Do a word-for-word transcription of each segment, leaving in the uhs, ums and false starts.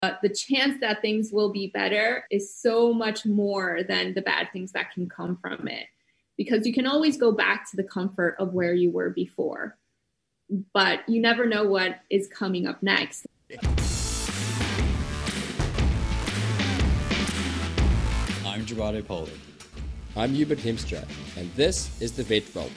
Uh, the chance that things will be better is so much more than the bad things that can come from it. Because you can always go back to the comfort of where you were before, but you never know what is coming up next. I'm Gerardo Poland. I'm Hubert Hemstra, and this is the Vet Vault.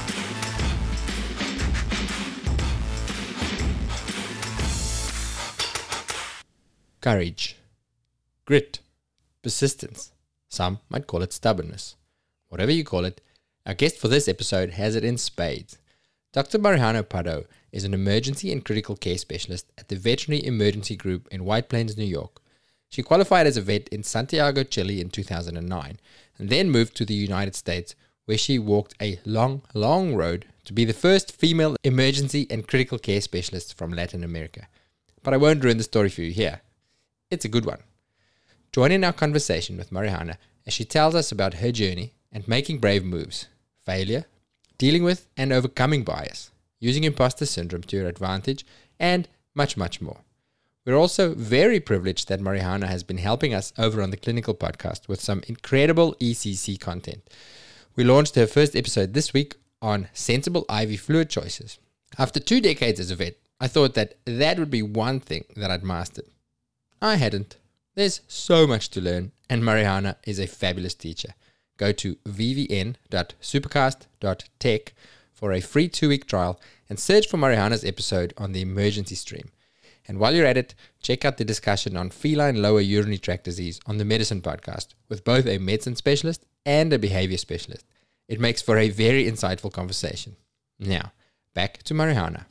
Courage, grit, persistence. Some might call it stubbornness. Whatever you call it, our guest for this episode has it in spades. Doctor Mariana Pardo is an emergency and critical care specialist at the Veterinary Emergency Group in White Plains, New York. She qualified as a vet in Santiago, Chile in two thousand nine, and then moved to the United States, where she walked a long, long road to be the first female emergency and critical care specialist from Latin America. But I won't ruin the story for you here. It's a good one. Join in our conversation with Mariana as she tells us about her journey and making brave moves, failure, dealing with and overcoming bias, using imposter syndrome to your advantage, and much, much more. We're also very privileged that Mariana has been helping us over on the Clinical Podcast with some incredible E C C content. We launched her first episode this week on sensible I V fluid choices. After two decades as a vet, I thought that that would be one thing that I'd mastered. I hadn't. There's so much to learn, and Mariana is a fabulous teacher. Go to v v n dot supercast dot tech for a free two-week trial and search for Mariana's episode on the emergency stream. And while you're at it, check out the discussion on feline lower urinary tract disease on the Medicine Podcast with both a medicine specialist and a behavior specialist. It makes for a very insightful conversation. Now, back to Mariana.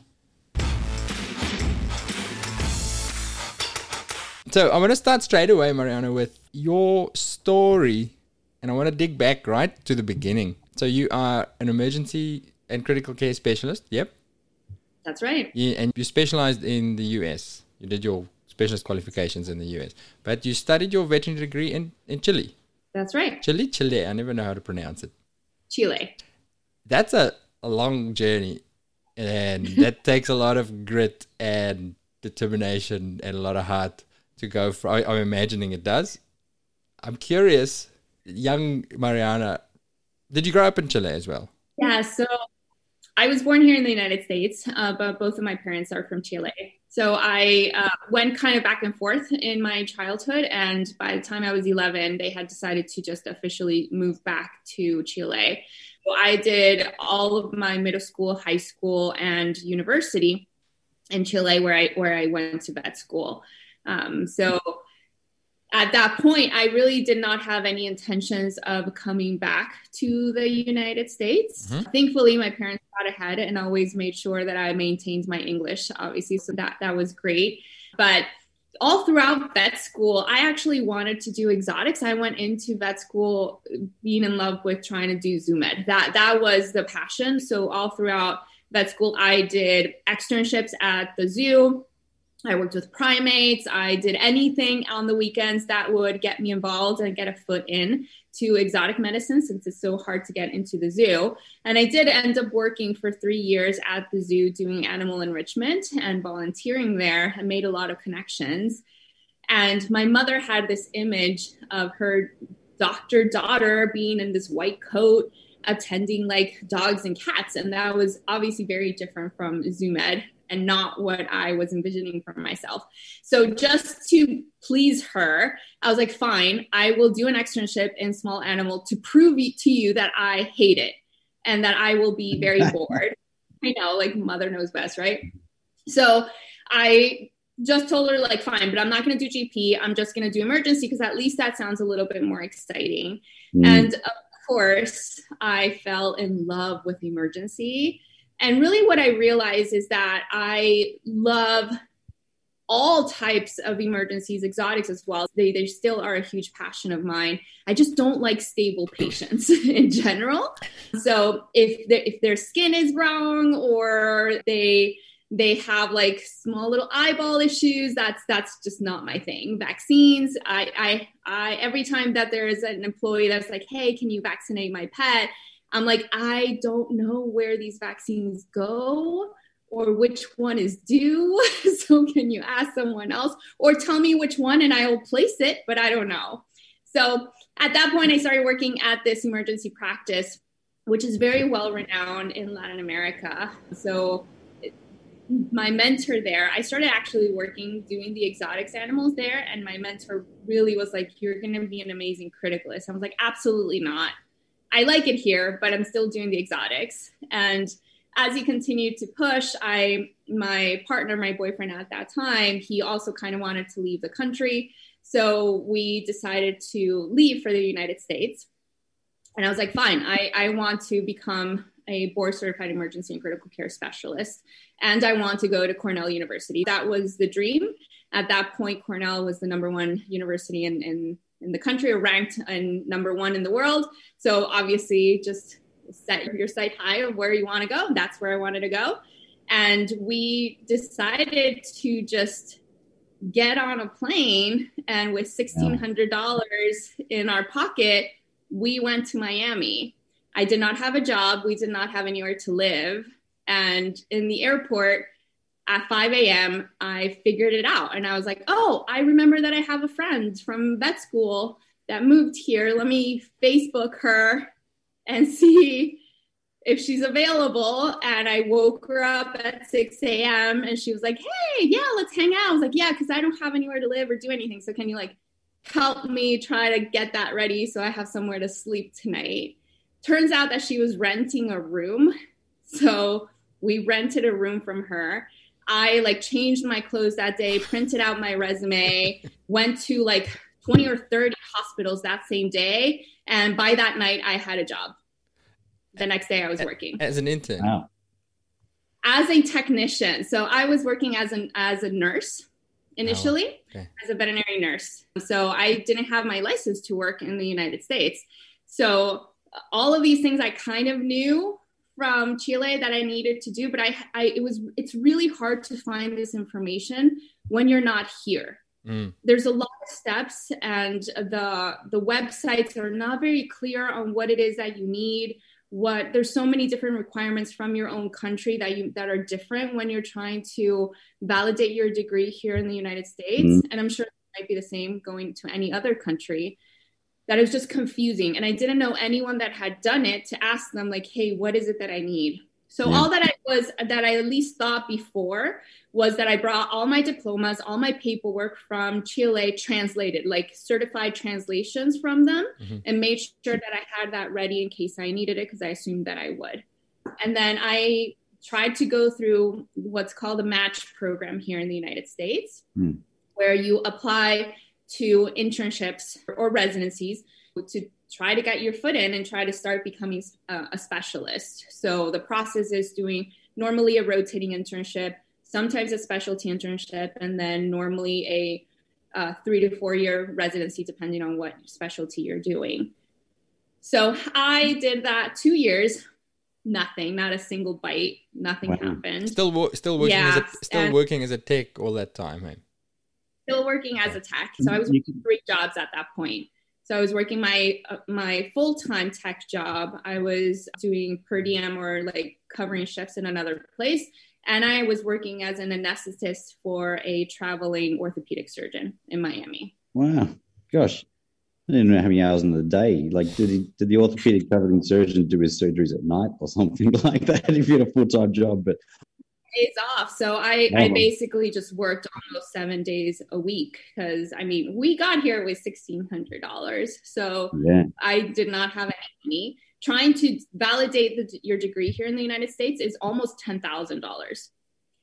So I want to start straight away, Mariana, with your story, and I want to dig back right to the beginning. So you are an emergency and critical care specialist, yep? That's right. Yeah, and you specialized in the U S. You did your specialist qualifications in the U S, but you studied your veterinary degree in, in Chile. That's right. Chile, Chile, I never know how to pronounce it. Chile. That's a, a long journey, and that takes a lot of grit and determination and a lot of heart to go for. I, I'm imagining it does. I'm curious, young Mariana, did you grow up in Chile as well? Yeah, so I was born here in the United States, uh, but both of my parents are from Chile. So I uh, went kind of back and forth in my childhood, and by the time I was eleven, they had decided to just officially move back to Chile. So I did all of my middle school, high school, and university in Chile, where I where I went to vet school. Um, so at that point, I really did not have any intentions of coming back to the United States. Mm-hmm. Thankfully, my parents got ahead and always made sure that I maintained my English, obviously. So that, that was great. But all throughout vet school, I actually wanted to do exotics. I went into vet school being in love with trying to do zoo med. That, that was the passion. So all throughout vet school, I did externships at the zoo. I worked with primates. I did anything on the weekends that would get me involved and get a foot in to exotic medicine, since it's so hard to get into the zoo. And I did end up working for three years at the zoo doing animal enrichment and volunteering there. I made a lot of connections. And my mother had this image of her doctor daughter being in this white coat, attending like dogs and cats. And that was obviously very different from zoo med, and not what I was envisioning for myself. So just to please her, I was like, fine, I will do an externship in small animal to prove to you that I hate it and that I will be very bored. I know, like mother knows best, right? So I just told her like, fine, but I'm not going to do G P. I'm just going to do emergency because at least that sounds a little bit more exciting. Mm. And of course, I fell in love with emergency. And really what I realized is that I love all types of emergencies, exotics as well. They, they still are a huge passion of mine. I just don't like stable patients in general. So if, if their skin is wrong or they they have like small little eyeball issues, that's that's just not my thing. Vaccines, I, I, I every time that there is an employee that's like, hey, can you vaccinate my pet? I'm like, I don't know where these vaccines go or which one is due. So can you ask someone else or tell me which one and I will place it, but I don't know. So at that point, I started working at this emergency practice, which is very well renowned in Latin America. So my mentor there, I started actually working, doing the exotics animals there. And my mentor really was like, you're going to be an amazing criticalist. I was like, absolutely not. I like it here, but I'm still doing the exotics. And as he continued to push, I, my partner, my boyfriend at that time, he also kind of wanted to leave the country. So we decided to leave for the United States. And I was like, fine, I, I want to become a board certified emergency and critical care specialist. And I want to go to Cornell University. That was the dream. At that point, Cornell was the number one university in, in, in the country, or ranked in number one in the world. So obviously just set your sight high of where you want to go. That's where I wanted to go. And we decided to just get on a plane, and with sixteen hundred dollars in our pocket, we went to Miami. I did not have a job. We did not have anywhere to live. And in the airport at five a.m., I figured it out. And I was like, oh, I remember that I have a friend from vet school that moved here. Let me Facebook her and see if she's available. And I woke her up at six a.m. and she was like, hey, yeah, let's hang out. I was like, yeah, because I don't have anywhere to live or do anything. So can you like help me try to get that ready so I have somewhere to sleep tonight? Turns out that she was renting a room. So we rented a room from her. I like changed my clothes that day, printed out my resume, went to like twenty or thirty hospitals that same day. And by that night, I had a job. The next day I was working. As an intern? Wow. As a technician. So I was working as an as a nurse initially, oh, okay. as a veterinary nurse. So I didn't have my license to work in the United States. So all of these things I kind of knew from Chile that I needed to do, but I, I it was it's really hard to find this information when you're not here. Mm. There's a lot of steps, and the the websites are not very clear on what it is that you need. What there's so many different requirements from your own country that you that are different when you're trying to validate your degree here in the United States. Mm. And I'm sure it might be the same going to any other country. That is just confusing. And I didn't know anyone that had done it to ask them like, hey, what is it that I need? So yeah. all that I was, that I at least thought before was that I brought all my diplomas, all my paperwork from Chile translated, like certified translations from them, mm-hmm. and made sure that I had that ready in case I needed it, because I assumed that I would. And then I tried to go through what's called a match program here in the United States, mm. where you apply to internships or residencies to try to get your foot in and try to start becoming a, a specialist. So the process is doing normally a rotating internship, sometimes a specialty internship, and then normally a uh, three to four year residency, depending on what specialty you're doing. So I did that two years, nothing, not a single bite, nothing wow. happened. Still, wo- still working yeah, as a, still and- working as a tech all that time, hey? Still working as a tech. So I was working three jobs at that point. So I was working my uh, my full-time tech job. I was doing per diem or like covering shifts in another place. And I was working as an anesthetist for a traveling orthopedic surgeon in Miami. Wow. Gosh. I didn't know how many hours in the day. Like, did he, did the orthopedic traveling surgeon do his surgeries at night or something like that if you had a full-time job? But days off. So I, oh. I basically just worked almost seven days a week because, I mean, we got here with sixteen hundred dollars. So yeah. I did not have any money. Trying to validate the, your degree here in the United States is almost ten thousand dollars.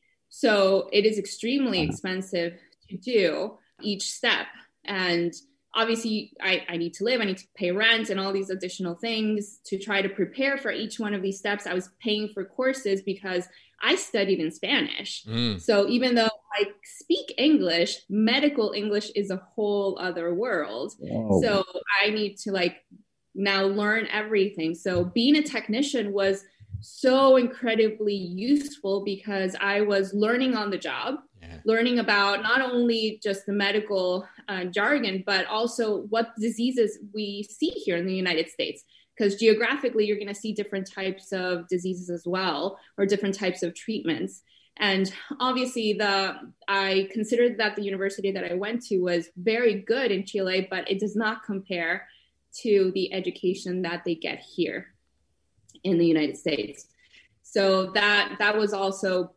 So it is extremely wow. expensive to do each step. And obviously I, I need to live, I need to pay rent and all these additional things to try to prepare for each one of these steps. I was paying for courses because I studied in Spanish. Mm. So even though I speak English, medical English is a whole other world. Whoa. So I need to like now learn everything. So being a technician was so incredibly useful because I was learning on the job, yeah. learning about not only just the medical uh, jargon, but also what diseases we see here in the United States. Because geographically, you're going to see different types of diseases as well, or different types of treatments. And obviously the I considered that the university that I went to was very good in Chile, but it does not compare to the education that they get here in the United States. So that that was also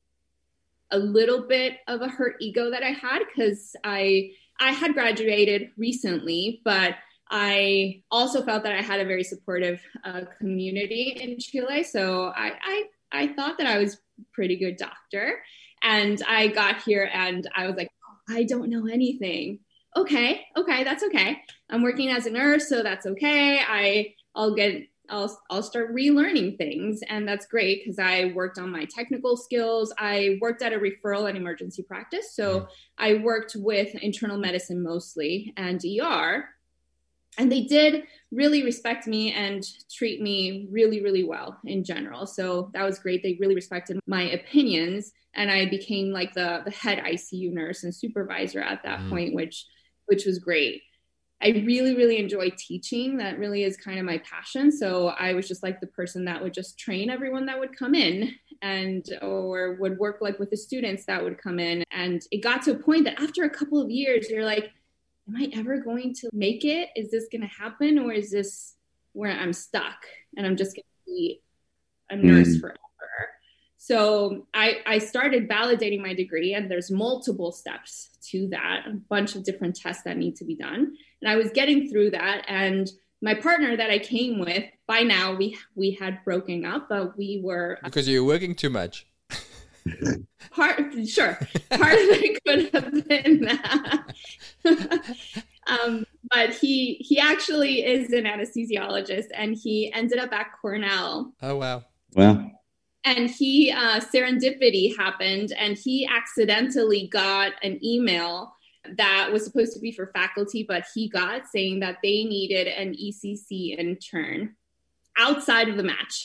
a little bit of a hurt ego that I had, because I I had graduated recently, but I also felt that I had a very supportive uh, community in Chile. So I, I I thought that I was a pretty good doctor. And I got here and I was like, oh, I don't know anything. Okay, okay, that's okay. I'm working as a nurse, so that's okay. I I'll get I'll I'll start relearning things, and that's great because I worked on my technical skills. I worked at a referral and emergency practice, so I worked with internal medicine mostly and E R, and they did really respect me and treat me really, really well in general. So that was great. They really respected my opinions, and I became like the the head I C U nurse and supervisor at that mm. point, which which was great. I really, really enjoy teaching. That really is kind of my passion. So I was just like the person that would just train everyone that would come in, and or would work like with the students that would come in. And it got to a point that after a couple of years, you're like, am I ever going to make it? Is this going to happen? Or is this where I'm stuck and I'm just going to be a nurse mm. forever? So I, I started validating my degree, and there's multiple steps to that, a bunch of different tests that need to be done. And I was getting through that. And my partner that I came with, by now we we had broken up, but we were... Because you were working too much. Part, sure. Part of it could have been that. um, but he he actually is an anesthesiologist, and he ended up at Cornell. Oh, wow. Wow. And he, uh, serendipity happened, and he accidentally got an email that was supposed to be for faculty, but he got saying that they needed an E C C intern outside of the match.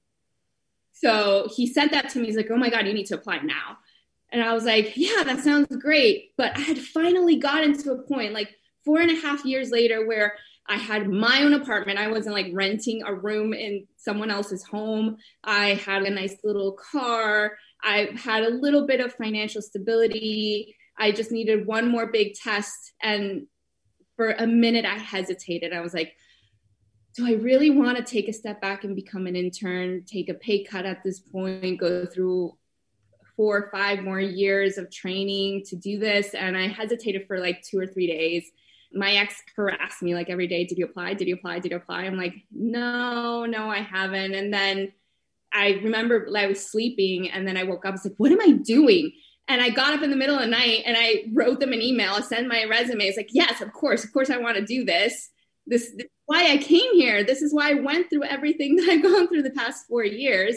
So he sent that to me. He's like, oh my God, you need to apply now. And I was like, yeah, that sounds great. But I had finally gotten to a point, like four and a half years later, where I had my own apartment. I wasn't like renting a room in someone else's home. I had a nice little car. I had a little bit of financial stability. I just needed one more big test. And for a minute, I hesitated. I was like, do I really want to take a step back and become an intern, take a pay cut at this point, go through four or five more years of training to do this? And I hesitated for like two or three days. My ex harassed me like every day. Did you apply? Did you apply? Did you apply? I'm like, no, no, I haven't. And then I remember I was sleeping, and then I woke up. I was like, what am I doing? And I got up in the middle of the night and I wrote them an email. I sent my resume. It's like, yes, of course. Of course I want to do this. This, this is why I came here. This is why I went through everything that I've gone through the past four years.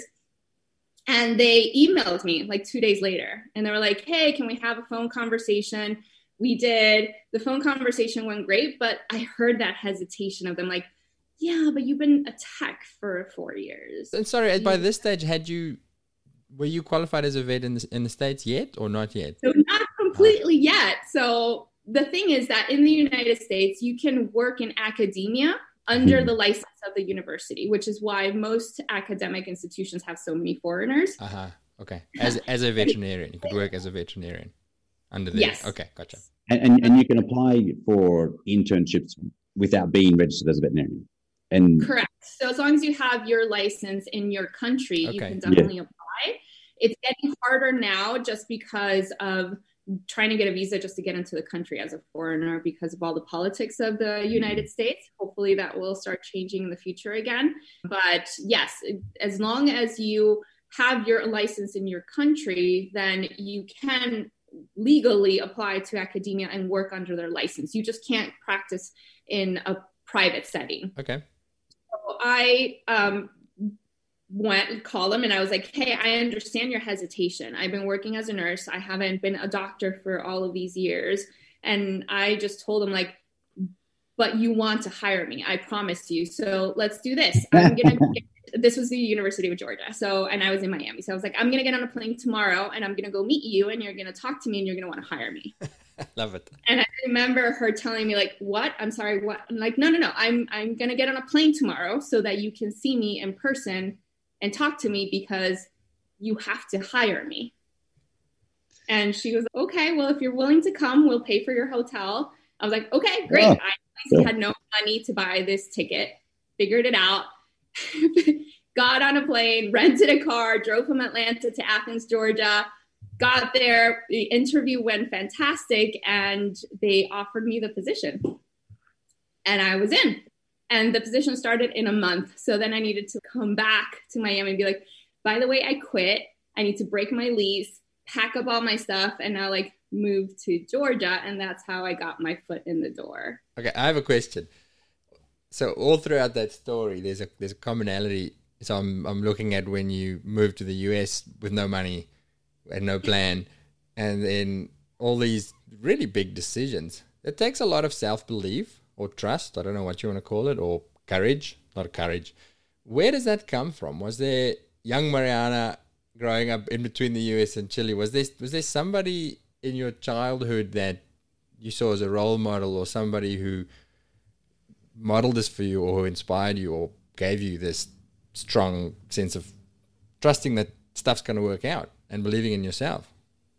And they emailed me like two days later. And they were like, hey, can we have a phone conversation? We did. The phone conversation went great, but I heard that hesitation of them like, yeah, but you've been a tech for four years. And sorry, by this stage, had you, were you qualified as a vet in the, in the States yet or not yet? So not completely oh. yet. So the thing is that in the United States, you can work in academia under the license of the university, which is why most academic institutions have so many foreigners. Uh-huh. Okay. As as a veterinarian, you could work as a veterinarian under the... Yes. Okay, gotcha. And, and and you can apply for internships without being registered as a veterinarian. And correct. So as long as you have your license in your country, okay. you can definitely yeah. apply. It's getting harder now just because of trying to get a visa just to get into the country as a foreigner because of all the politics of the United States. Hopefully that will start changing in the future again. But yes, as long as you have your license in your country, then you can legally apply to academia and work under their license. You just can't practice in a private setting. Okay. So I um, went and called them and I was like, hey, I understand your hesitation. I've been working as a nurse. I haven't been a doctor for all of these years. And I just told them like, but you want to hire me. I promise you. So let's do this. I'm going to This was the University of Georgia. So, and I was in Miami. So I was like, I'm going to get on a plane tomorrow and I'm going to go meet you and you're going to talk to me and you're going to want to hire me. Love it. And I remember her telling me like, what? I'm sorry, what? I'm like, no, no, no. I'm, I'm going to get on a plane tomorrow so that you can see me in person and talk to me because you have to hire me. And she was, okay, well, if you're willing to come, we'll pay for your hotel. I was like, okay, great. Oh, I cool. had no money to buy this ticket, figured it out, got on a plane, rented a car, drove from Atlanta to Athens, Georgia, got there. The interview went fantastic, and they offered me the position. And I was in. And the position started in a month. So then I needed to come back to Miami and be like, by the way, I quit. I need to break my lease, pack up all my stuff, and now like move to Georgia. And that's how I got my foot in the door. Okay, I have a question. So all throughout that story, there's a there's a commonality. So I'm I'm looking at when you moved to the U S with no money and no plan, and then all these really big decisions. It takes a lot of self-belief or trust, I don't know what you want to call it, or courage, not courage. Where does that come from? Was there young Mariana growing up in between the U S and Chile? Was there, was there somebody in your childhood that you saw as a role model, or somebody who modeled this for you, or who inspired you, or gave you this strong sense of trusting that stuff's going to work out and believing in yourself?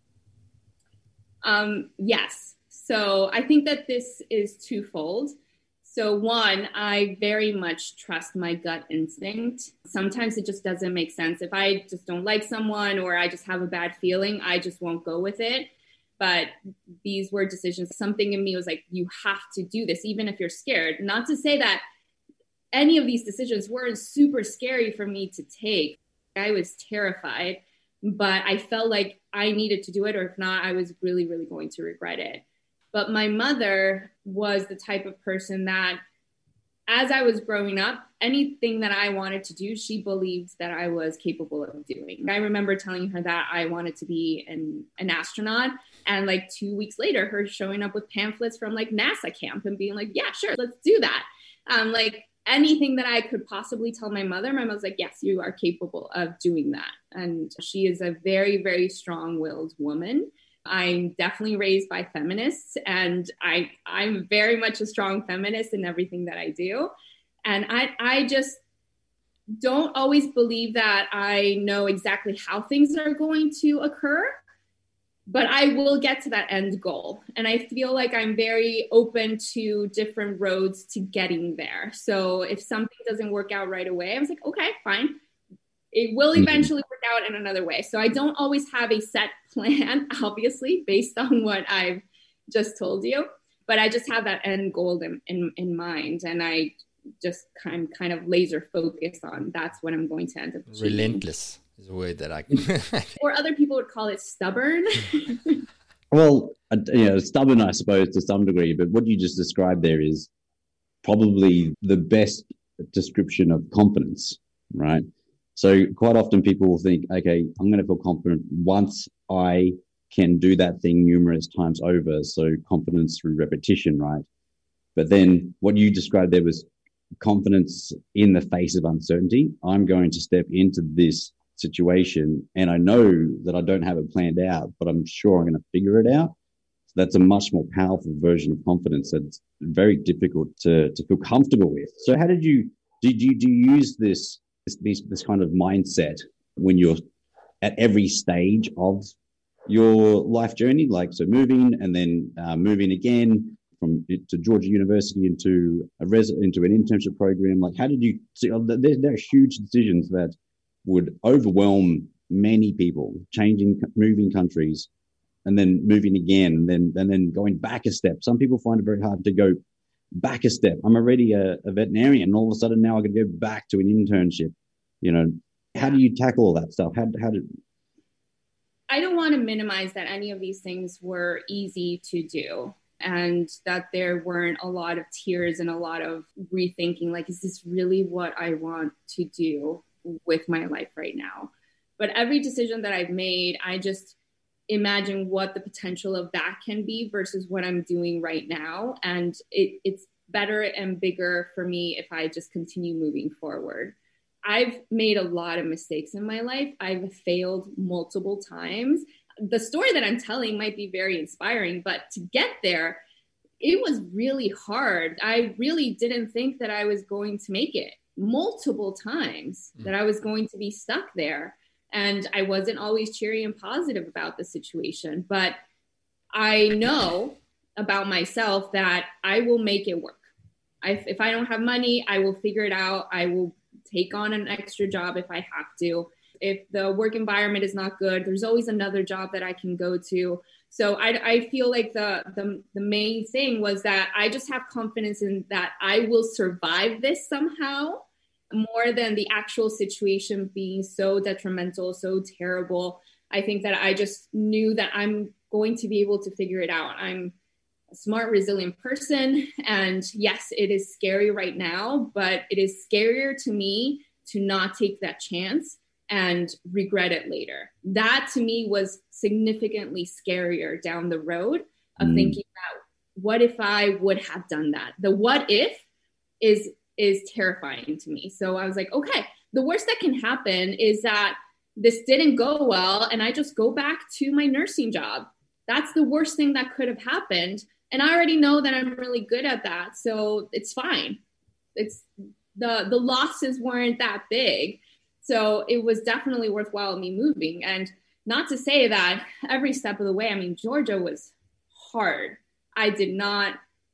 Um, yes. So I think that this is twofold. So one, I very much trust my gut instinct. Sometimes it just doesn't make sense. If I just don't like someone, or I just have a bad feeling, I just won't go with it. But these were decisions. Something in me was like, you have to do this, even if you're scared. Not to say that any of these decisions weren't super scary for me to take. I was terrified, but I felt like I needed to do it, or if not, I was really, really going to regret it. But my mother was the type of person that, as I was growing up, anything that I wanted to do, she believed that I was capable of doing. I remember telling her that I wanted to be an, an astronaut. And like two weeks later, her showing up with pamphlets from like NASA camp and being like, yeah, sure, let's do that. Um, like anything that I could possibly tell my mother, my mother's like, yes, you are capable of doing that. And she is a very, very strong-willed woman. I'm definitely raised by feminists, and I, I'm very much a strong feminist in everything that I do. And I, I just don't always believe that I know exactly how things are going to occur, but I will get to that end goal. And I feel like I'm very open to different roads to getting there. So if something doesn't work out right away, I was like, okay, fine. It will eventually work out in another way. So I don't always have a set plan, obviously, based on what I've just told you. But I just have that end goal in, in, in mind. And I just kind, kind of laser focused on that's what I'm going to end up achieving. Relentless is a word that I... Or other people would call it stubborn. Well, uh, you know, stubborn, I suppose, to some degree. But what you just described there is probably the best description of confidence, right? So quite often people will think, okay, I'm going to feel confident once I can do that thing numerous times over. So confidence through repetition, right? But then what you described there was confidence in the face of uncertainty. I'm going to step into this situation and I know that I don't have it planned out, but I'm sure I'm going to figure it out. So that's a much more powerful version of confidence that's very difficult to, to feel comfortable with. So how did you, did you, do you use this This, this kind of mindset when you're at every stage of your life journey, like so moving and then uh, moving again from to Georgia University into a res into an internship program? Like, how did you see? There, there are huge decisions that would overwhelm many people, changing, moving countries, and then moving again, and then and then going back a step. Some people find it very hard to go back a step. I'm already a, a veterinarian, and all of a sudden now I could go back to an internship. You know, how do you tackle all that stuff? How how did? I don't want to minimize that any of these things were easy to do, and that there weren't a lot of tears and a lot of rethinking. Like, is this really what I want to do with my life right now? But every decision that I've made, I just imagine what the potential of that can be versus what I'm doing right now. And it, it's better and bigger for me if I just continue moving forward. I've made a lot of mistakes in my life. I've failed multiple times. The story that I'm telling might be very inspiring, but to get there, it was really hard. I really didn't think that I was going to make it multiple times, mm. that I was going to be stuck there. And I wasn't always cheery and positive about the situation, but I know about myself that I will make it work. I, if I don't have money, I will figure it out. I will take on an extra job if I have to. If the work environment is not good, there's always another job that I can go to. So I, I feel like the, the the main thing was that I just have confidence in that I will survive this somehow, more than the actual situation being so detrimental, so terrible. I think that I just knew that I'm going to be able to figure it out. I'm a smart, resilient person. And yes, it is scary right now, but it is scarier to me to not take that chance and regret it later. That to me was significantly scarier down the road of mm. thinking about what if I would have done that? The what if is is terrifying to me. So I was like, okay, the worst that can happen is that this didn't go well and I just go back to my nursing job. That's the worst thing that could have happened. And I already know that I'm really good at that. So it's fine. It's the the losses weren't that big. So it was definitely worthwhile me moving. And not to say that every step of the way, I mean, Georgia was hard. I did not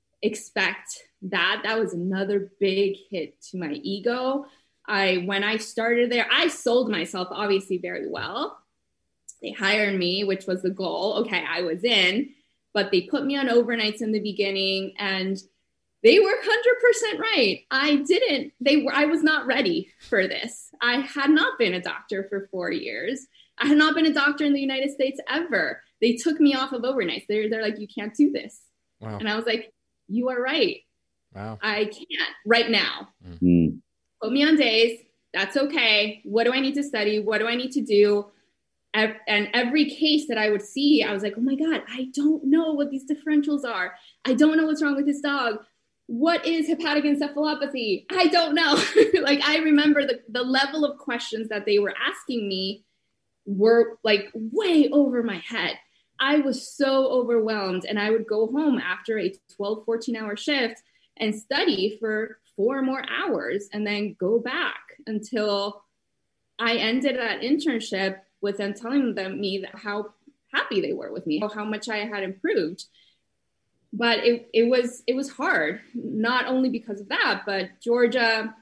expect that. That was another big hit to my ego. I, when I started there, I sold myself obviously very well. They hired me, which was the goal. Okay, I was in, but they put me on overnights in the beginning and they were one hundred percent right. I didn't, they were, I was not ready for this. I had not been a doctor for four years. I had not been a doctor in the United States ever. They took me off of overnights. They're, they're like, you can't do this. Wow. And I was like, you are right. Wow. I can't right now. Mm. Put me on days. That's okay. What do I need to study? What do I need to do? And every case that I would see, I was like, oh my God, I don't know what these differentials are. I don't know what's wrong with this dog. What is hepatic encephalopathy? I don't know. Like, I remember the, the level of questions that they were asking me were like way over my head. I was so overwhelmed, and I would go home after a twelve, fourteen hour shift and study for four more hours and then go back until I ended that internship with them telling them me that how happy they were with me, how much I had improved. But it, it was it was hard, not only because of that, but Georgia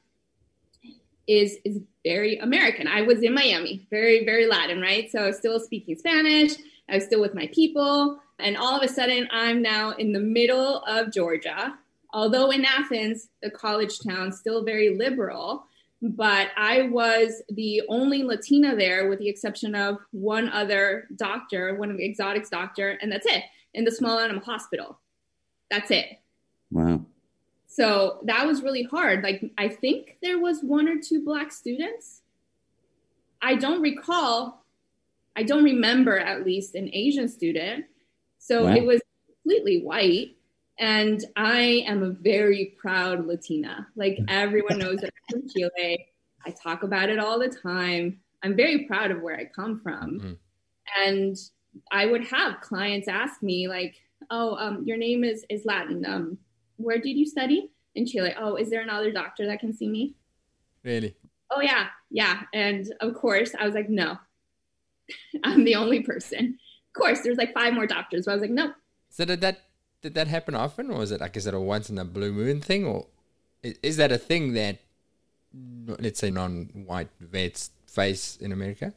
is is very American. I was in Miami, very, very Latin, right? So I was still speaking Spanish. I was still with my people. And all of a sudden, I'm now in the middle of Georgia. Although in Athens, the college town, still very liberal. But I was the only Latina there, with the exception of one other doctor, one of the exotics doctor, and that's it, in the small animal hospital. That's it. Wow. So that was really hard. Like, I think there was one or two Black students. I don't recall, I don't remember at least an Asian student. So wow. It was completely white. And I am a very proud Latina. Like, everyone knows that I'm from Chile. I talk about it all the time. I'm very proud of where I come from. Mm-hmm. And I would have clients ask me like, oh, um, your name is, is Latin. Um, where did you study? In Chile. Oh, is there another doctor that can see me? Really? Oh, yeah. Yeah. And of course, I was like, no, I'm the only person. Of course, there's like five more doctors. But I was like, no. So did that did that happen often, or is it like, is it a once in a blue moon thing, or is, is that a thing that, let's say, non-white vets face in America?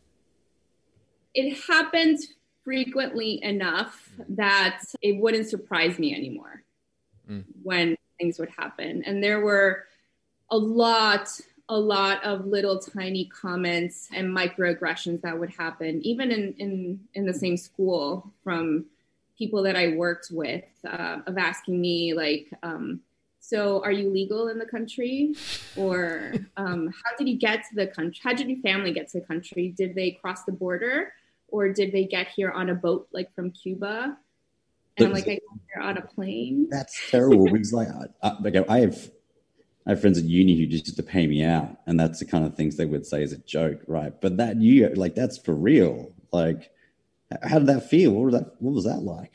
It happens frequently enough that it wouldn't surprise me anymore mm. when things would happen. And there were a lot, a lot of little tiny comments and microaggressions that would happen, even in, in, in the same school, from people that I worked with, uh, of asking me like, um, so are you legal in the country? Or um, how did you get to the country? How did your family get to the country? Did they cross the border? Or did they get here on a boat, like from Cuba? And I'm like, I got here on a plane. That's terrible. Because like, I, I, I have, I have friends at uni who just used to pay me out, and that's the kind of things they would say as a joke, right? But that you like, that's for real. Like, how did that feel? What was that? What was that like?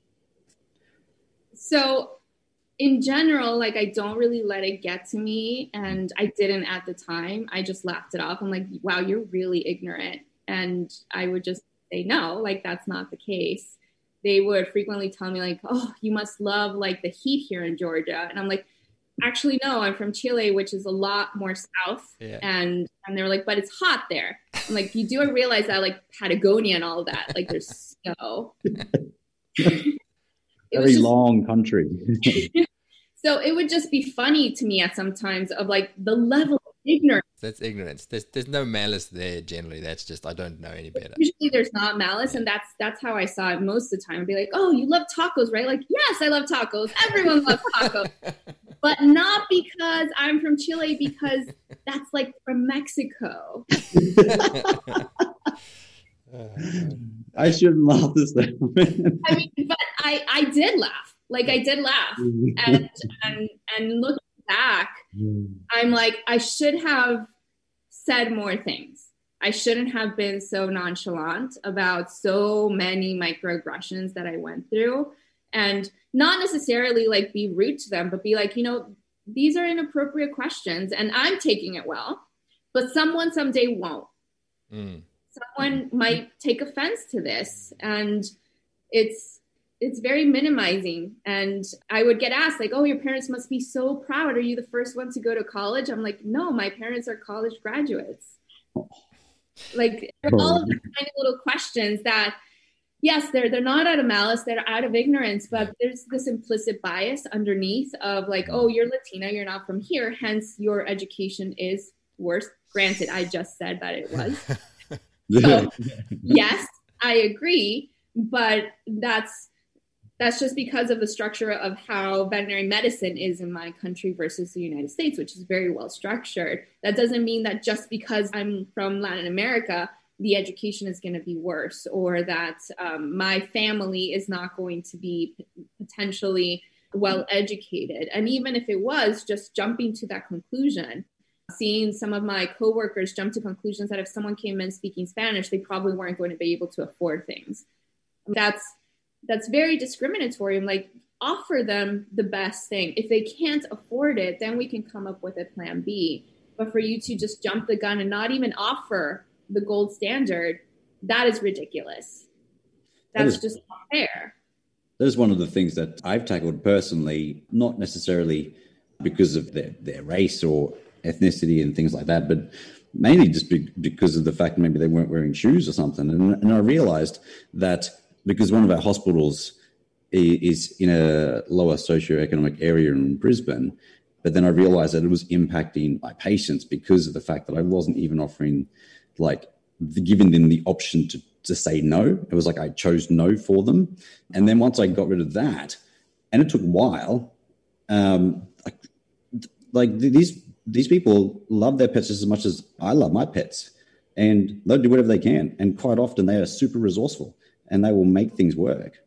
So, in general, like, I don't really let it get to me, and I didn't at the time. I just laughed it off. I'm like, wow, you're really ignorant. And I would just say, no, like that's not the case. They would frequently tell me like, oh, you must love like the heat here in Georgia. And I'm like, actually, no, I'm from Chile, which is a lot more south. Yeah. And and they were like, but it's hot there. I'm like, you do realize that like Patagonia and all of that, like there's snow. Very just, long country. So it would just be funny to me at some times of like the level of ignorance. That's ignorance. There's there's no malice there generally. That's just I don't know any better. Usually there's not malice, yeah. And that's that's how I saw it most of the time. I'd be like, oh, you love tacos, right? Like, yes, I love tacos. Everyone loves tacos. But not because I'm from Chile, because that's like from Mexico. I shouldn't laugh this time. I mean, but I, I did laugh. Like I did laugh. And and and looking back, I'm like, I should have said more things. I shouldn't have been so nonchalant about so many microaggressions that I went through. And not necessarily like be rude to them, but be like, you know, these are inappropriate questions and I'm taking it well, but someone someday won't. Mm. Someone might take offense to this, and it's it's very minimizing. And I would get asked like, oh, your parents must be so proud. Are you the first one to go to college? I'm like, no, my parents are college graduates. Like all of the tiny little questions that, yes, they're they're not out of malice, they're out of ignorance, but there's this implicit bias underneath of like, oh, you're Latina, you're not from here, hence your education is worse. Granted, I just said that it was. So, yes, I agree, but that's that's just because of the structure of how veterinary medicine is in my country versus the United States, which is very well structured. That doesn't mean that just because I'm from Latin America, the education is going to be worse, or that um, my family is not going to be p- potentially well educated. And even if it was, just jumping to that conclusion, seeing some of my coworkers jump to conclusions that if someone came in speaking Spanish, they probably weren't going to be able to afford things. That's that's very discriminatory. I'm like, offer them the best thing. If they can't afford it, then we can come up with a plan B. But for you to just jump the gun and not even offer the gold standard, that is ridiculous. That's that is, just not fair. That is one of the things that I've tackled personally, not necessarily because of their, their race or ethnicity and things like that, but mainly just be, because of the fact that maybe they weren't wearing shoes or something. And, and I realized that because one of our hospitals is in a lower socioeconomic area in Brisbane, but then I realized that it was impacting my patients because of the fact that I wasn't even offering, like, giving them the option to, to say no. It was like I chose no for them. And then once I got rid of that, and it took a while, um, like, like these these people love their pets just as much as I love my pets, and they'll do whatever they can. And quite often they are super resourceful, and they will make things work.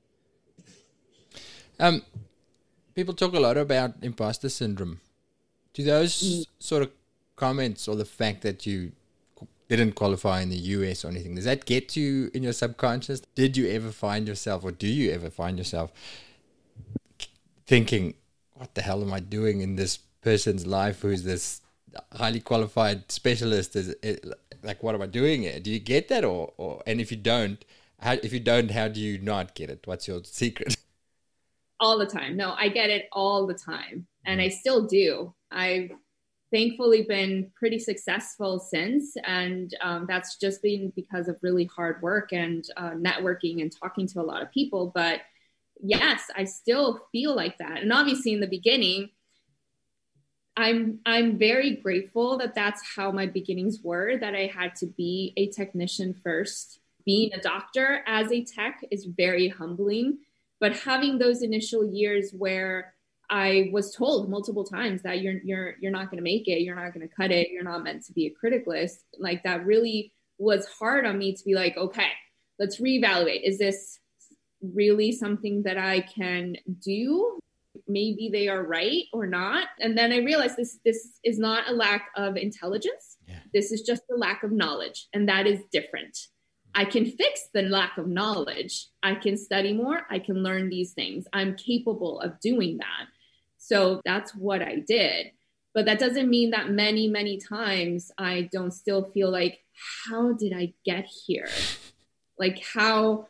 Um, people talk a lot about imposter syndrome. Do those mm. sort of comments, or the fact that you didn't qualify in the U S or anything, does that get you in your subconscious? Did you ever find yourself, or do you ever find yourself thinking, what the hell am I doing in this person's life who's this highly qualified specialist? Is it, like, what am I doing here? Do you get that? Or, or and if you don't, how, if you don't, how do you not get it? What's your secret? All the time. No, I get it all the time. And I still do. I've thankfully been pretty successful since. And um, that's just been because of really hard work and uh, networking and talking to a lot of people. But yes, I still feel like that. And obviously in the beginning, I'm I'm very grateful that that's how my beginnings were, that I had to be a technician first. Being a doctor as a tech is very humbling. But having those initial years where I was told multiple times that you're you're you're not going to make it, you're not going to cut it, you're not meant to be a criticalist, like that really was hard on me to be like, okay, let's reevaluate. Is this really something that I can do? Maybe they are right or not. And then I realized this this is not a lack of intelligence. Yeah. This is just a lack of knowledge, and that is different. I can fix the lack of knowledge. I can study more. I can learn these things. I'm capable of doing that. So that's what I did. But that doesn't mean that many, many times I don't still feel like, how did I get here? Like, how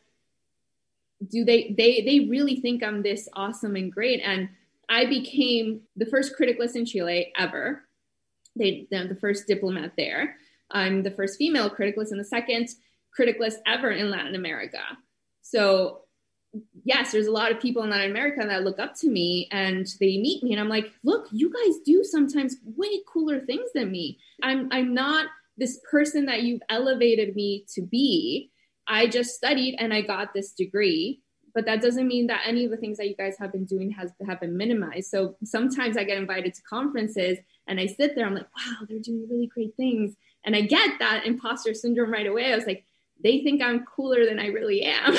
do they, they, they really think I'm this awesome and great? And I became the first criticalist in Chile ever. They, the first diplomat there. I'm the first female criticalist and the second criticalist ever in Latin America. So yes, there's a lot of people in Latin America that look up to me and they meet me and I'm like, look, you guys do sometimes way cooler things than me. I'm I'm not this person that you've elevated me to be. I just studied and I got this degree, but that doesn't mean that any of the things that you guys have been doing has have been minimized. So sometimes I get invited to conferences and I sit there, I'm like, wow, they're doing really great things. And I get that imposter syndrome right away. I was like, they think I'm cooler than I really am.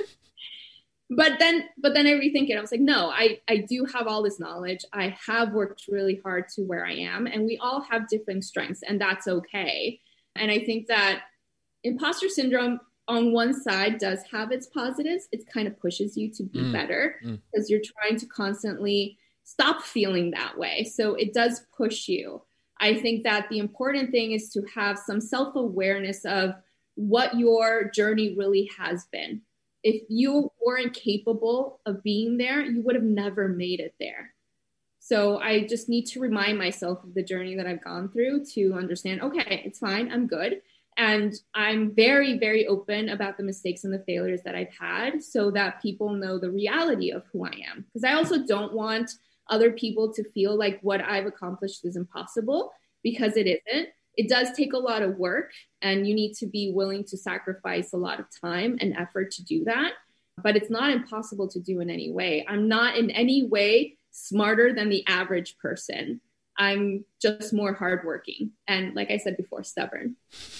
But then, but then I rethink it. I was like, no, I, I do have all this knowledge. I have worked really hard to where I am, and we all have different strengths, and that's okay. And I think that imposter syndrome on one side does have its positives. It kind of pushes you to be mm. better because mm. you're trying to constantly stop feeling that way. So it does push you. I think that the important thing is to have some self-awareness of what your journey really has been. If you weren't capable of being there, you would have never made it there. So I just need to remind myself of the journey that I've gone through to understand, okay, it's fine, I'm good. And I'm very, very open about the mistakes and the failures that I've had so that people know the reality of who I am. Because I also don't want other people to feel like what I've accomplished is impossible, because it isn't. It does take a lot of work and you need to be willing to sacrifice a lot of time and effort to do that. But it's not impossible to do in any way. I'm not in any way smarter than the average person. I'm just more hardworking. And like I said before, stubborn.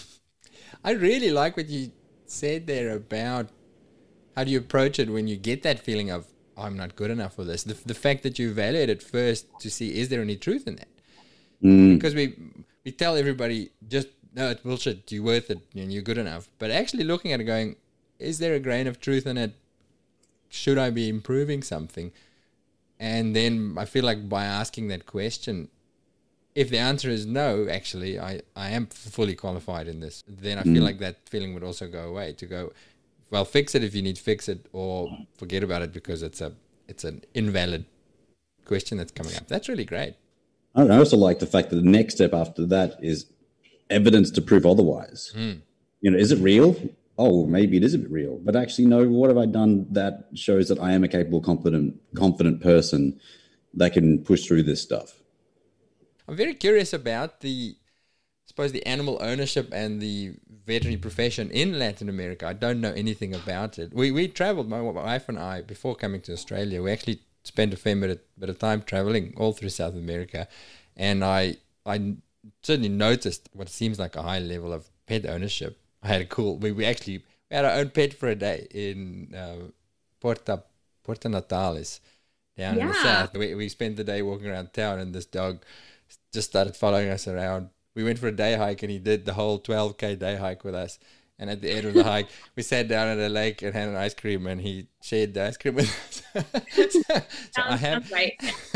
I really like what you said there about how do you approach it when you get that feeling of, oh, I'm not good enough for this. The, the fact that you evaluate it first to see, is there any truth in that? Mm. Because we... We tell everybody, just, no, it's bullshit, you're worth it, and you're good enough. But actually looking at it going, is there a grain of truth in it? Should I be improving something? And then I feel like by asking that question, if the answer is no, actually, I, I am fully qualified in this, then I mm. feel like that feeling would also go away, to go, well, fix it if you need to fix it, or forget about it because it's a it's an invalid question that's coming up. That's really great. I also like the fact that the next step after that is evidence to prove otherwise. Mm. You know, is it real? Oh, maybe it is a bit real. But actually, no, what have I done that shows that I am a capable, confident, confident person that can push through this stuff? I'm very curious about the, I suppose, the animal ownership and the veterinary profession in Latin America. I don't know anything about it. We we traveled, my wife and I, before coming to Australia. We actually spent a fair bit, bit of time traveling all through South America, and I I certainly noticed what seems like a high level of pet ownership. I had a cool, we, we actually we had our own pet for a day in uh, Puerto, Puerto Natales down yeah. in the south. We, we spent the day walking around town, and this dog just started following us around. We went for a day hike, and he did the whole twelve K day hike with us. And at the end of the hike, we sat down at a lake and had an ice cream, and he shared the ice cream with us. so so I have, right.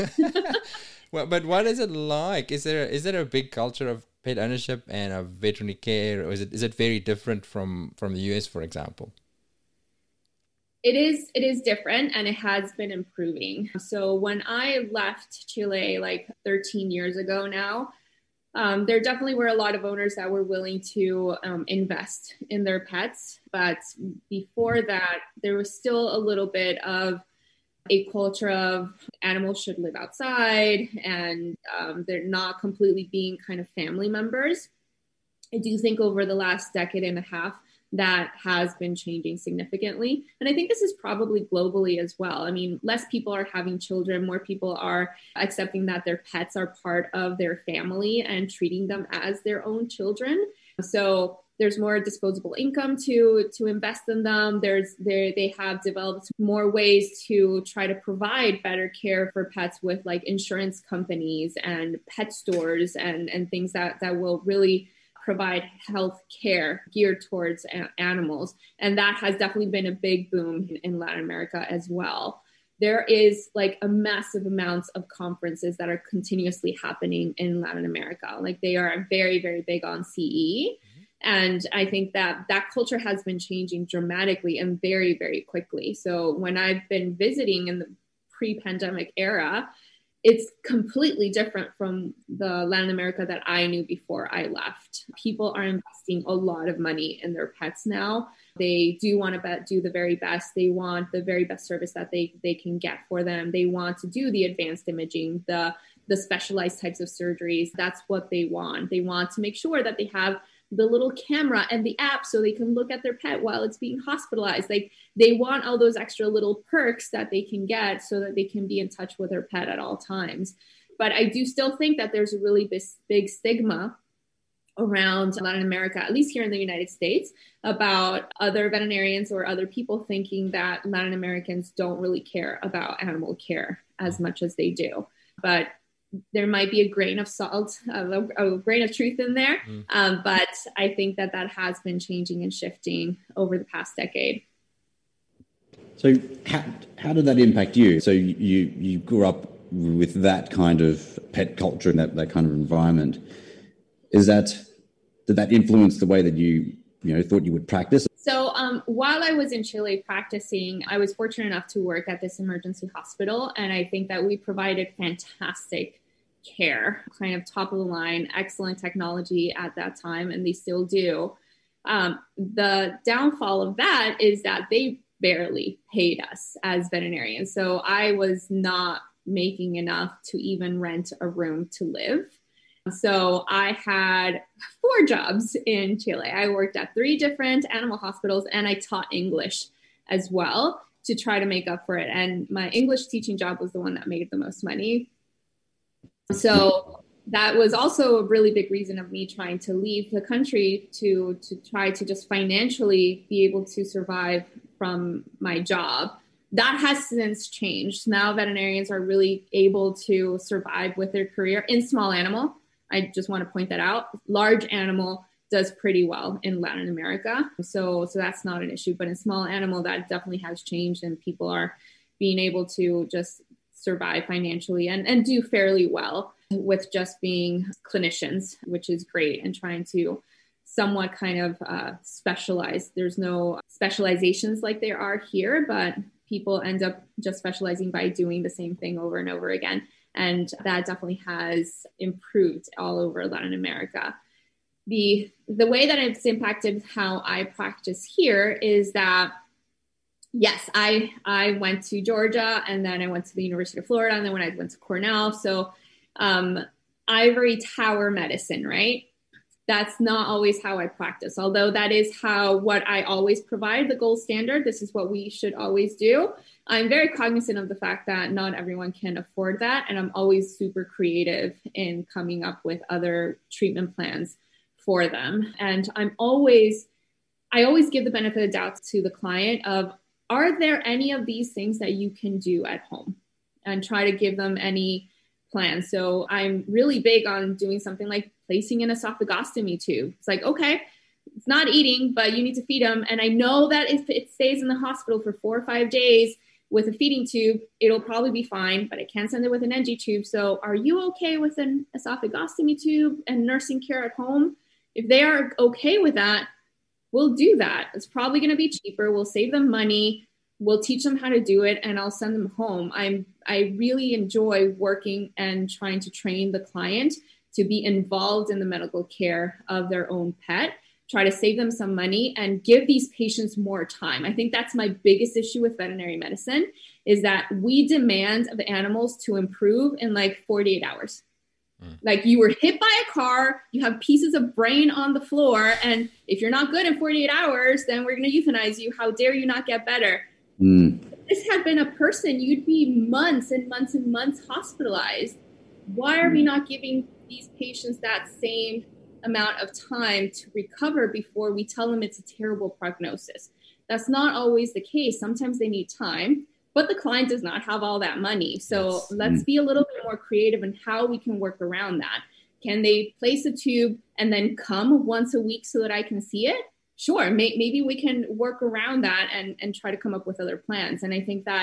Well, but what is it like? Is there is there a big culture of pet ownership and of veterinary care, or is it is it very different from, from the U S, for example? It is it is different, and it has been improving. So when I left Chile like thirteen years ago now, Um, there definitely were a lot of owners that were willing to um, invest in their pets. But before that, there was still a little bit of a culture of animals should live outside, and um, they're not completely being kind of family members. I do think over the last decade and a half, that has been changing significantly. And I think this is probably globally as well. I mean, less people are having children, more people are accepting that their pets are part of their family and treating them as their own children. So there's more disposable income to, to invest in them. There's there they have developed more ways to try to provide better care for pets with like insurance companies and pet stores and, and things that, that will really provide health care geared towards a- animals. And that has definitely been a big boom in, in Latin America as well. there is like a massive amounts of conferences that are continuously happening in Latin America. Like they are very, very big on C E. And I think that that culture has been changing dramatically and very, very quickly. So when I've been visiting in the pre-pandemic era, it's completely different from the Latin America that I knew before I left. People are investing a lot of money in their pets now. They do want to do the very best. They want the very best service that they, they can get for them. They want to do the advanced imaging, the, the specialized types of surgeries. That's what they want. They want to make sure that they have the little camera and the app so they can look at their pet while it's being hospitalized. Like they want all those extra little perks that they can get so that they can be in touch with their pet at all times. But I do still think that there's a really big, big stigma around Latin America, at least here in the United States, about other veterinarians or other people thinking that Latin Americans don't really care about animal care as much as they do. But there might be a grain of salt, a, a grain of truth in there. Mm. Um, but I think that that has been changing and shifting over the past decade. So how, how did that impact you? So you, you grew up with that kind of pet culture and that, that kind of environment. Is that, did that influence the way that you, you know, thought you would practice? So um, while I was in Chile practicing, I was fortunate enough to work at this emergency hospital. And I think that we provided fantastic care, kind of top of the line, excellent technology at that time, and they still do. Um, the downfall of that is that they barely paid us as veterinarians. So I was not making enough to even rent a room to live. So I had four jobs in Chile. I worked at three different animal hospitals and I taught English as well to try to make up for it. And my English teaching job was the one that made the most money. So that was also a really big reason of me trying to leave the country to, to try to just financially be able to survive from my job. That has since changed. Now veterinarians are really able to survive with their career in small animal. I just want to point that out. Large animal does pretty well in Latin America. So, so that's not an issue, but in small animal, that definitely has changed and people are being able to just survive financially and, and do fairly well with just being clinicians, which is great, and trying to somewhat kind of uh, specialize. There's no specializations like there are here, but people end up just specializing by doing the same thing over and over again. And that definitely has improved all over Latin America. The, the way that it's impacted how I practice here is that yes, I I went to Georgia and then I went to the University of Florida and then when I went to Cornell. So um, ivory tower medicine, right? That's not always how I practice, although that is how what I always provide, the gold standard. This is what we should always do. I'm very cognizant of the fact that not everyone can afford that. And I'm always super creative in coming up with other treatment plans for them. And I'm always, I always give the benefit of doubt to the client of, are there any of these things that you can do at home? And try to give them any plan. So I'm really big on doing something like placing an esophagostomy tube. It's like, okay, it's not eating, but you need to feed them. And I know that if it stays in the hospital for four or five days with a feeding tube, it'll probably be fine, but I can't send it with an N G tube. So are you okay with an esophagostomy tube and nursing care at home? If they are okay with that, we'll do that. It's probably going to be cheaper. We'll save them money. We'll teach them how to do it and I'll send them home. I'm, I really enjoy working and trying to train the client to be involved in the medical care of their own pet, try to save them some money and give these patients more time. I think that's my biggest issue with veterinary medicine is that we demand of animals to improve in like forty-eight hours. Mm. Like you were hit by a car, you have pieces of brain on the floor. And if you're not good in forty-eight hours, then we're going to euthanize you. How dare you not get better? Mm. If this had been a person, you'd be months and months and months hospitalized. Why are we not giving these patients that same amount of time to recover before we tell them it's a terrible prognosis? That's not always the case. Sometimes they need time, but the client does not have all that money. So yes. Let's be a little bit more creative in how we can work around that. Can they place a tube and then come once a week so that I can see it? Sure, may, maybe we can work around that and, and try to come up with other plans. And I think that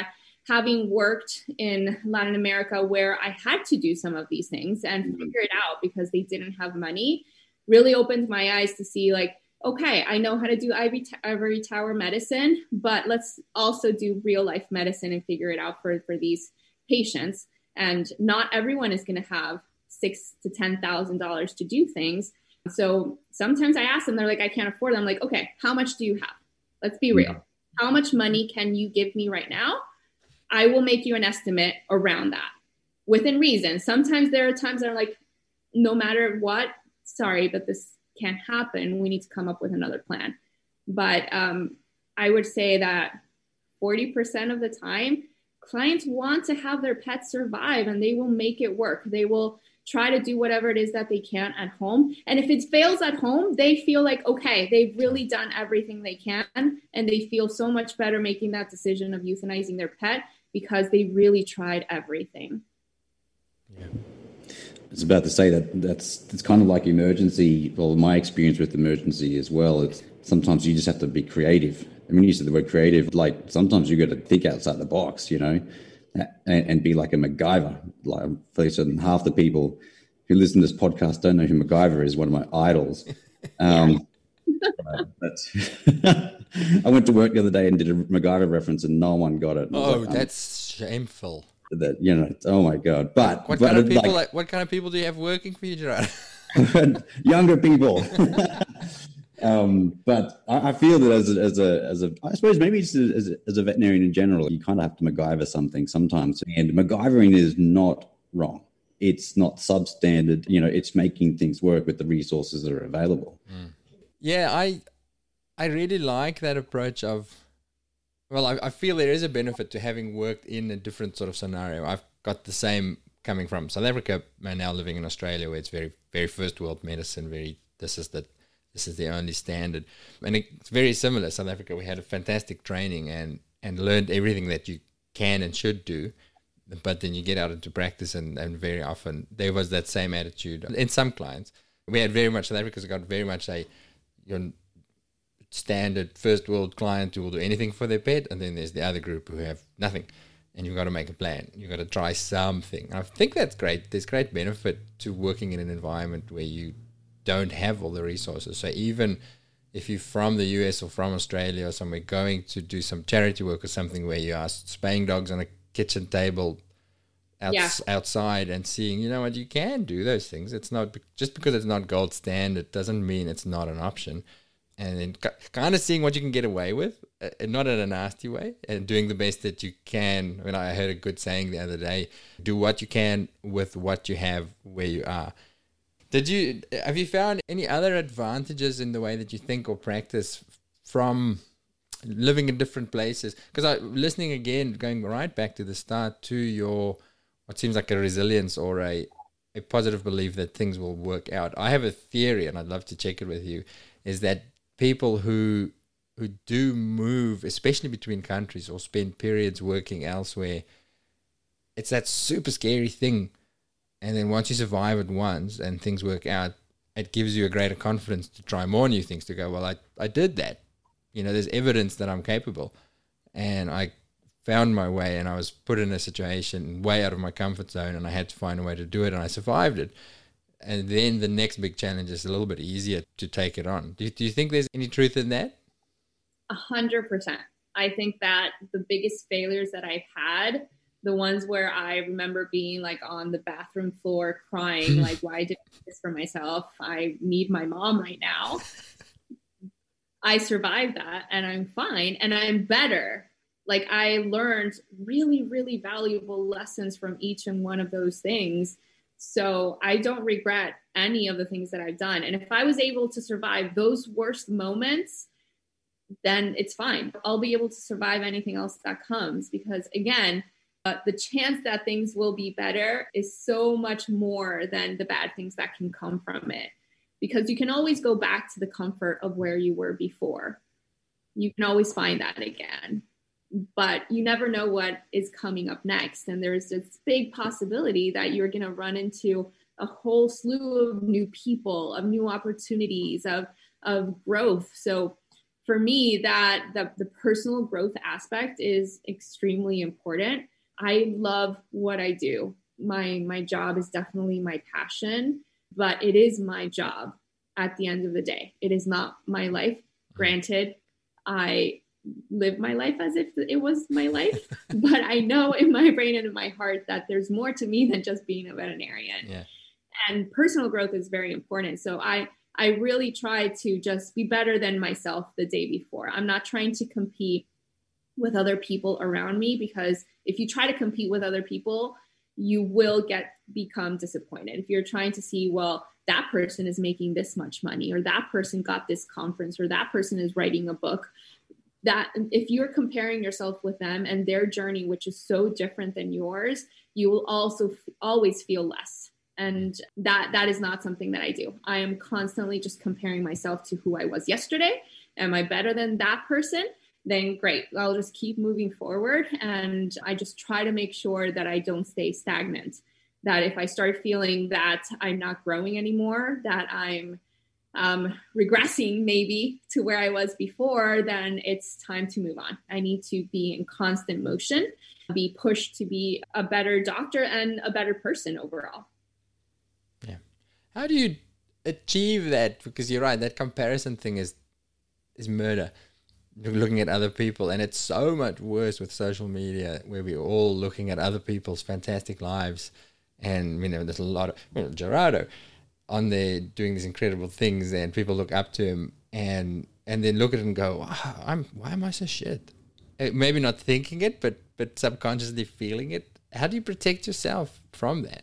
having worked in Latin America where I had to do some of these things and mm-hmm. figure it out because they didn't have money, really opened my eyes to see like, okay, I know how to do ivory, t- ivory tower medicine, but let's also do real life medicine and figure it out for, for these patients. And not everyone is going to have six to ten thousand dollars to do things. So sometimes I ask them, they're like, I can't afford it. I'm like, okay, how much do you have? Let's be real. How much money can you give me right now? I will make you an estimate around that within reason. Sometimes there are times that I'm like, no matter what, sorry, but this can't happen. We need to come up with another plan. But um, I would say that forty percent of the time, clients want to have their pets survive and they will make it work. They will try to do whatever it is that they can at home. And if it fails at home, they feel like, okay, they've really done everything they can. And they feel so much better making that decision of euthanizing their pet because they really tried everything. Yeah. I was about to say that that's it's kind of like emergency. Well, my experience with emergency as well, it's sometimes you just have to be creative. I mean, you said the word creative, like sometimes you got to think outside the box, you know, and, and be like a MacGyver. Like I'm fairly certain half the people who listen to this podcast don't know who MacGyver is, one of my idols. Um, but I went to work the other day and did a MacGyver reference and no one got it. Oh, like, that's um, shameful. That, you know, oh my God. But what but kind of people like, like, what kind of people do you have working for you, Gerard? Younger people. um, but I, I feel that as a, as a, as a, I suppose maybe just as a, as a veterinarian in general, you kind of have to MacGyver something sometimes. And MacGyvering is not wrong. It's not substandard. You know, it's making things work with the resources that are available. Mm. Yeah, I, I really like that approach of, well, I, I feel there is a benefit to having worked in a different sort of scenario. I've got the same coming from South Africa and now living in Australia, where it's very, very first world medicine. Very, this is the, this is the only standard, and it's very similar. South Africa, we had a fantastic training and and learned everything that you can and should do, but then you get out into practice, and, and very often there was that same attitude in some clients. We had very much South Africa's got very much a your standard first world client who will do anything for their pet, and then there's the other group who have nothing, and you've got to make a plan. You've got to try something. I think that's great. There's great benefit to working in an environment where you don't have all the resources. So even if you're from the U S or from Australia or somewhere going to do some charity work or something where you are spaying dogs on a kitchen table outs- yeah. outside and seeing, you know what, you can do those things. It's not just because it's not gold standard doesn't mean it's not an option. And then kind of seeing what you can get away with, uh, not in a nasty way, and doing the best that you can. I mean, I heard a good saying the other day, do what you can with what you have where you are. Did you, have you found any other advantages in the way that you think or practice from living in different places? Because I listening again, going right back to the start, to your, what seems like a resilience or a, a positive belief that things will work out. I have a theory, and I'd love to check it with you, is that people who who do move, especially between countries or spend periods working elsewhere, it's that super scary thing. And then once you survive it once and things work out, it gives you a greater confidence to try more new things, to go, well, I, I did that. You know, there's evidence that I'm capable. And I found my way, and I was put in a situation way out of my comfort zone, and I had to find a way to do it, and I survived it. And then the next big challenge is a little bit easier to take it on. Do you, do you think there's any truth in that? A hundred percent. I think that the biggest failures that I've had, the ones where I remember being like on the bathroom floor crying, like, why did I do this for myself? I need my mom right now. I survived that and I'm fine and I'm better. Like I learned really, really valuable lessons from each and one of those things. So I don't regret any of the things that I've done. And if I was able to survive those worst moments, then it's fine. I'll be able to survive anything else that comes, because again, uh, the chance that things will be better is so much more than the bad things that can come from it, because you can always go back to the comfort of where you were before. You can always find that again. But you never know what is coming up next. And there's this big possibility that you're going to run into a whole slew of new people, of new opportunities, of, of growth. So for me, that the, the personal growth aspect is extremely important. I love what I do. My, my job is definitely my passion, but it is my job at the end of the day. It is not my life. Granted, I live my life as if it was my life, but I know in my brain and in my heart that there's more to me than just being a veterinarian. Yeah. And personal growth is very important. So I, I really try to just be better than myself the day before. I'm not trying to compete with other people around me, because if you try to compete with other people, you will get become disappointed. If you're trying to see, well, that person is making this much money, or that person got this conference, or that person is writing a book, that if you're comparing yourself with them and their journey, which is so different than yours, you will also f- always feel less. And that that is not something that I do. I am constantly just comparing myself to who I was yesterday. Am I better than that person? Then great, I'll just keep moving forward. And I just try to make sure that I don't stay stagnant. That if I start feeling that I'm not growing anymore, that I'm um, regressing maybe to where I was before, then it's time to move on. I need to be in constant motion, be pushed to be a better doctor and a better person overall. Yeah. How do you achieve that? Because you're right, that comparison thing is is murder. Looking at other people, and it's so much worse with social media, where we're all looking at other people's fantastic lives. And you know, there's a lot of, you know, Gerardo on there doing these incredible things, and people look up to him, and and then look at it and go, wow, I'm why am I so shit? Maybe not thinking it, but but subconsciously feeling it. How do you protect yourself from that?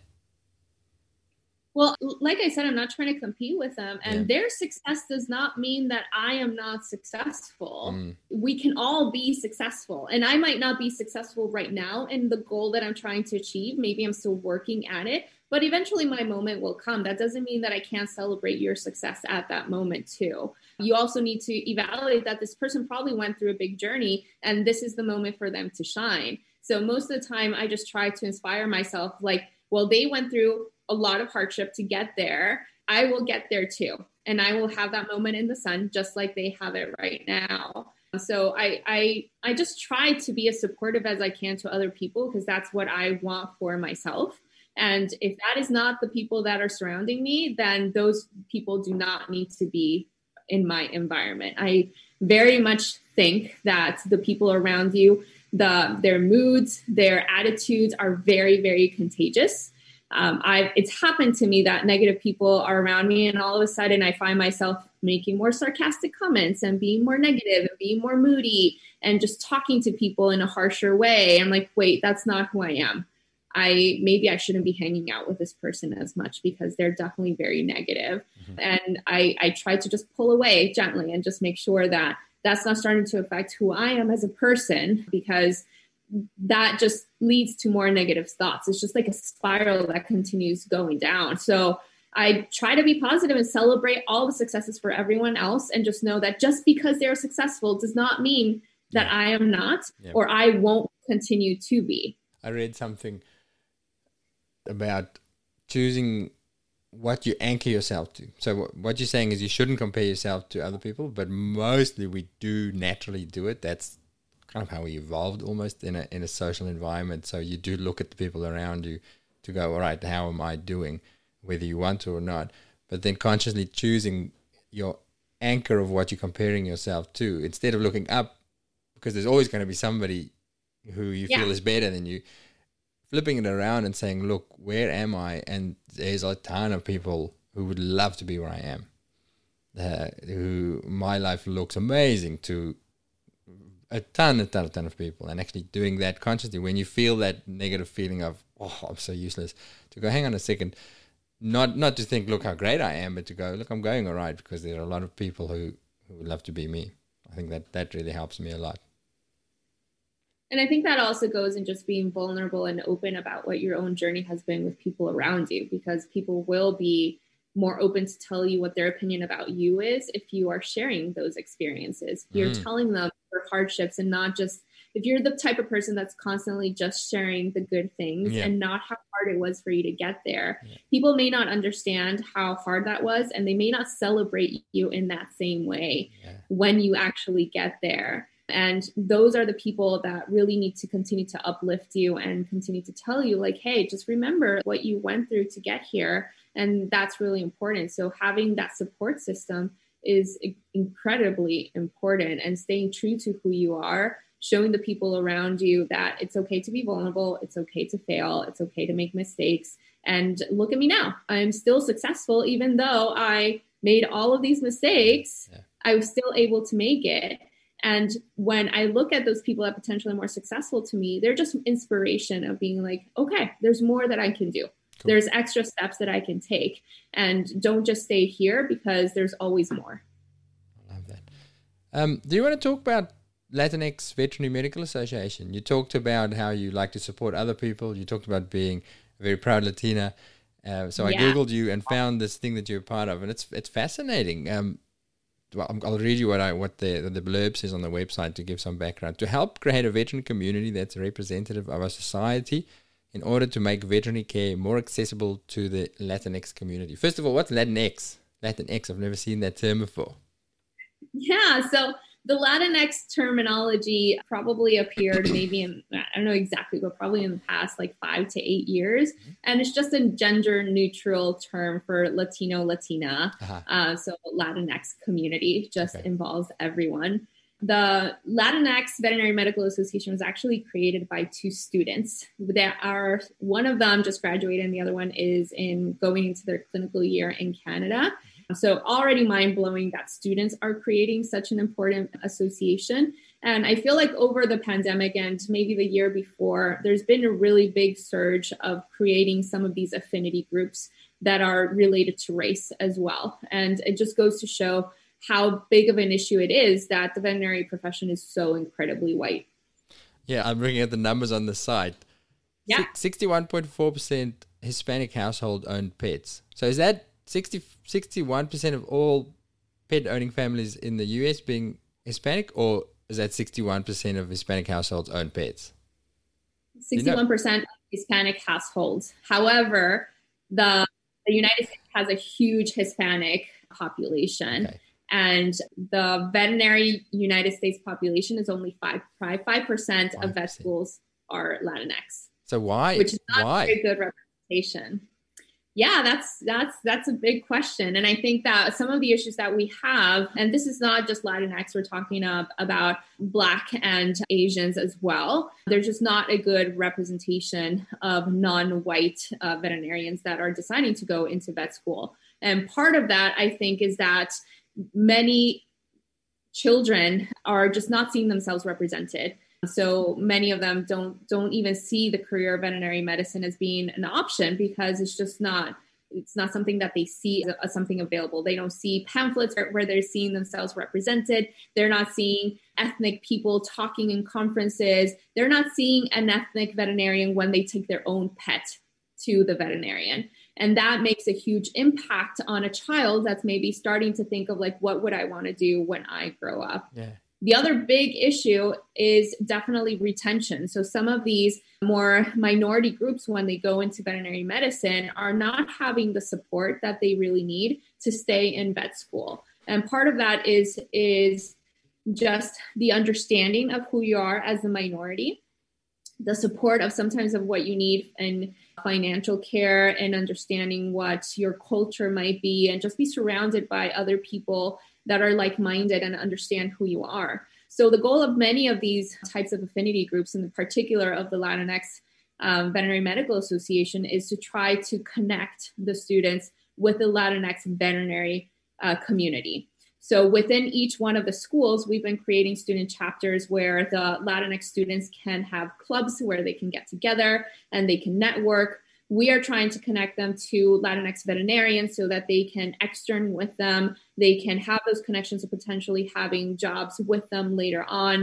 Well, like I said, I'm not trying to compete with them, and Yeah. their success does not mean that I am not successful. Mm. We can all be successful, and I might not be successful right now in the goal that I'm trying to achieve. Maybe I'm still working at it, but eventually my moment will come. That doesn't mean that I can't celebrate your success at that moment too. You also need to evaluate that this person probably went through a big journey, and this is the moment for them to shine. So most of the time I just try to inspire myself, like, well, they went through a lot of hardship to get there. I will get there too. And I will have that moment in the sun, just like they have it right now. So I, I, I just try to be as supportive as I can to other people, because that's what I want for myself. And if that is not the people that are surrounding me, then those people do not need to be in my environment. I very much think that the people around you, the their moods, their attitudes are very, very contagious. Um, I it's happened to me that negative people are around me, and all of a sudden I find myself making more sarcastic comments and being more negative and being more moody and just talking to people in a harsher way. I'm like, wait, that's not who I am. I maybe I shouldn't be hanging out with this person as much, because they're definitely very negative. Mm-hmm. And I, I try to just pull away gently and just make sure that that's not starting to affect who I am as a person, because that just leads to more negative thoughts. It's just like a spiral that continues going down. So I try to be positive and celebrate all the successes for everyone else, and just know that just because they're successful does not mean that yeah. I am not, yeah. or I won't continue to be. I read something about choosing what you anchor yourself to. So what you're saying is you shouldn't compare yourself to other people, but mostly we do naturally do it. That's kind of how we evolved almost in a in a social environment. So you do look at the people around you to go, all right, how am I doing, whether you want to or not? But then consciously choosing your anchor of what you're comparing yourself to, instead of looking up, because there's always going to be somebody who you yeah. feel is better than you, flipping it around and saying, look, where am I? And there's a ton of people who would love to be where I am, uh, who my life looks amazing to a ton, a ton, a ton of people. And actually doing that consciously, when you feel that negative feeling of, oh, I'm so useless, to go, hang on a second, not not to think, look how great I am, but to go, look, I'm going all right, because there are a lot of people who, who would love to be me. I think that that really helps me a lot. And I think that also goes in just being vulnerable and open about what your own journey has been with people around you, because people will be more open to tell you what their opinion about you is if you are sharing those experiences. If you're mm. telling them your hardships and not just if you're the type of person that's constantly just sharing the good things Yeah. and not how hard it was for you to get there, Yeah. people may not understand how hard that was, and they may not celebrate you in that same way Yeah. when you actually get there. And those are the people that really need to continue to uplift you and continue to tell you, like, hey, just remember what you went through to get here. And that's really important. So having that support system is incredibly important, and staying true to who you are, showing the people around you that it's okay to be vulnerable, it's okay to fail, it's okay to make mistakes. And look at me now. I'm still successful, even though I made all of these mistakes. Yeah. I was still able to make it. And when I look at those people that are potentially more successful to me, they're just inspiration of being like, okay, there's more that I can do. Cool. There's extra steps that I can take, and don't just stay here, because there's always more. I love that. Um, do you want to talk about Latinx Veterinary Medical Association? You talked about how you like to support other people. You talked about being a very proud Latina. Uh, so Yeah. I Googled you and found this thing that you're a part of, and it's it's fascinating. Um, well, I'll read you what I what the the blurb says on the website to give some background. To help create a veteran community that's representative of our society, in order to make veterinary care more accessible to the Latinx community. First of all, what's Latinx? Latinx, I've never seen that term before. Yeah, so the Latinx terminology probably appeared maybe in, I don't know exactly, but probably in the past like five to eight years. Mm-hmm. And it's just a gender neutral term for Latino, Latina. Uh-huh. Uh, so Latinx community just okay. involves everyone. The Latinx Veterinary Medical Association was actually created by two students. There are, one of them just graduated and the other one is in going into their clinical year in Canada. So already mind-blowing that students are creating such an important association. And I feel like over the pandemic and maybe the year before, there's been a really big surge of creating some of these affinity groups that are related to race as well. And it just goes to show how big of an issue it is that the veterinary profession is so incredibly white. Yeah, I'm bringing out the numbers on the site. Yeah. sixty-one point four percent Hispanic household owned pets. So is that sixty, sixty-one percent of all pet owning families in the U S being Hispanic, or is that sixty-one percent of Hispanic households own pets? sixty-one percent you know? Of Hispanic households. However, the, the United States has a huge Hispanic population. Okay. And the veterinary United States population is only five, five, five percent of vet schools are Latinx. So why? Which is not why? a very good representation. Yeah, that's that's that's a big question. And I think that some of the issues that we have, and this is not just Latinx, we're talking uh, about Black and Asians as well. There's just not a good representation of non-white uh, veterinarians that are deciding to go into vet school. And part of that, I think, is that many children are just not seeing themselves represented. So many of them don't don't even see the career of veterinary medicine as being an option, because it's just not it's not something that they see as something available. They don't see pamphlets where they're seeing themselves represented. They're not seeing ethnic people talking in conferences. They're not seeing an ethnic veterinarian when they take their own pet to the veterinarian. And that makes a huge impact on a child that's maybe starting to think of like, what would I want to do when I grow up? Yeah. The other big issue is definitely retention. So some of these more minority groups, when they go into veterinary medicine, are not having the support that they really need to stay in vet school. And part of that is, is just the understanding of who you are as a minority, the support of sometimes of what you need in financial care and understanding what your culture might be, and just be surrounded by other people that are like-minded and understand who you are. So the goal of many of these types of affinity groups, in particular of the Latinx um, Veterinary Medical Association, is to try to connect the students with the Latinx veterinary uh, community. So within each one of the schools, we've been creating student chapters where the Latinx students can have clubs where they can get together and they can network. We are trying to connect them to Latinx veterinarians so that they can extern with them. They can have those connections of potentially having jobs with them later on.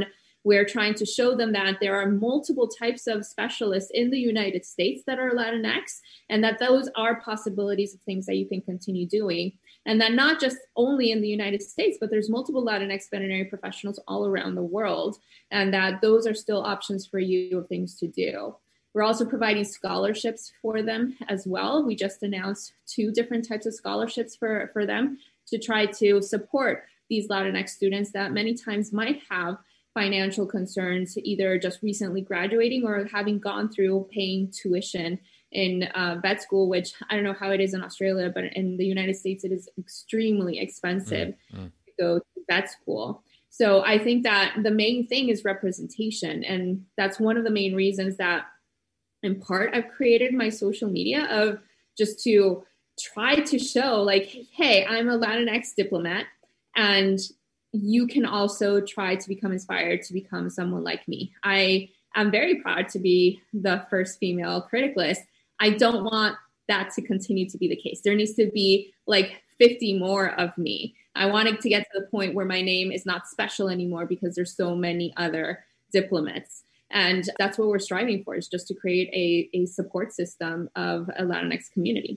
we're trying to show them that there are multiple types of specialists in the United States that are Latinx, and that those are possibilities of things that you can continue doing. And that not just only in the United States, but there's multiple Latinx veterinary professionals all around the world, and that those are still options for you of things to do. We're also providing scholarships for them as well. We just announced two different types of scholarships for, for them to try to support these Latinx students that many times might have financial concerns, either just recently graduating or having gone through paying tuition in uh, vet school, which I don't know how it is in Australia, but in the United States, it is extremely expensive mm-hmm. to go to vet school. So I think that the main thing is representation. And that's one of the main reasons that in part I've created my social media, of just to try to show like, hey, I'm a Latinx diplomat, and you can also try to become inspired to become someone like me. I am very proud to be the first female criticalist. I don't want that to continue to be the case. There needs to be like fifty more of me. I wanted to get to the point where my name is not special anymore because there's so many other diplomats. And that's what we're striving for, is just to create a, a support system of a Latinx community.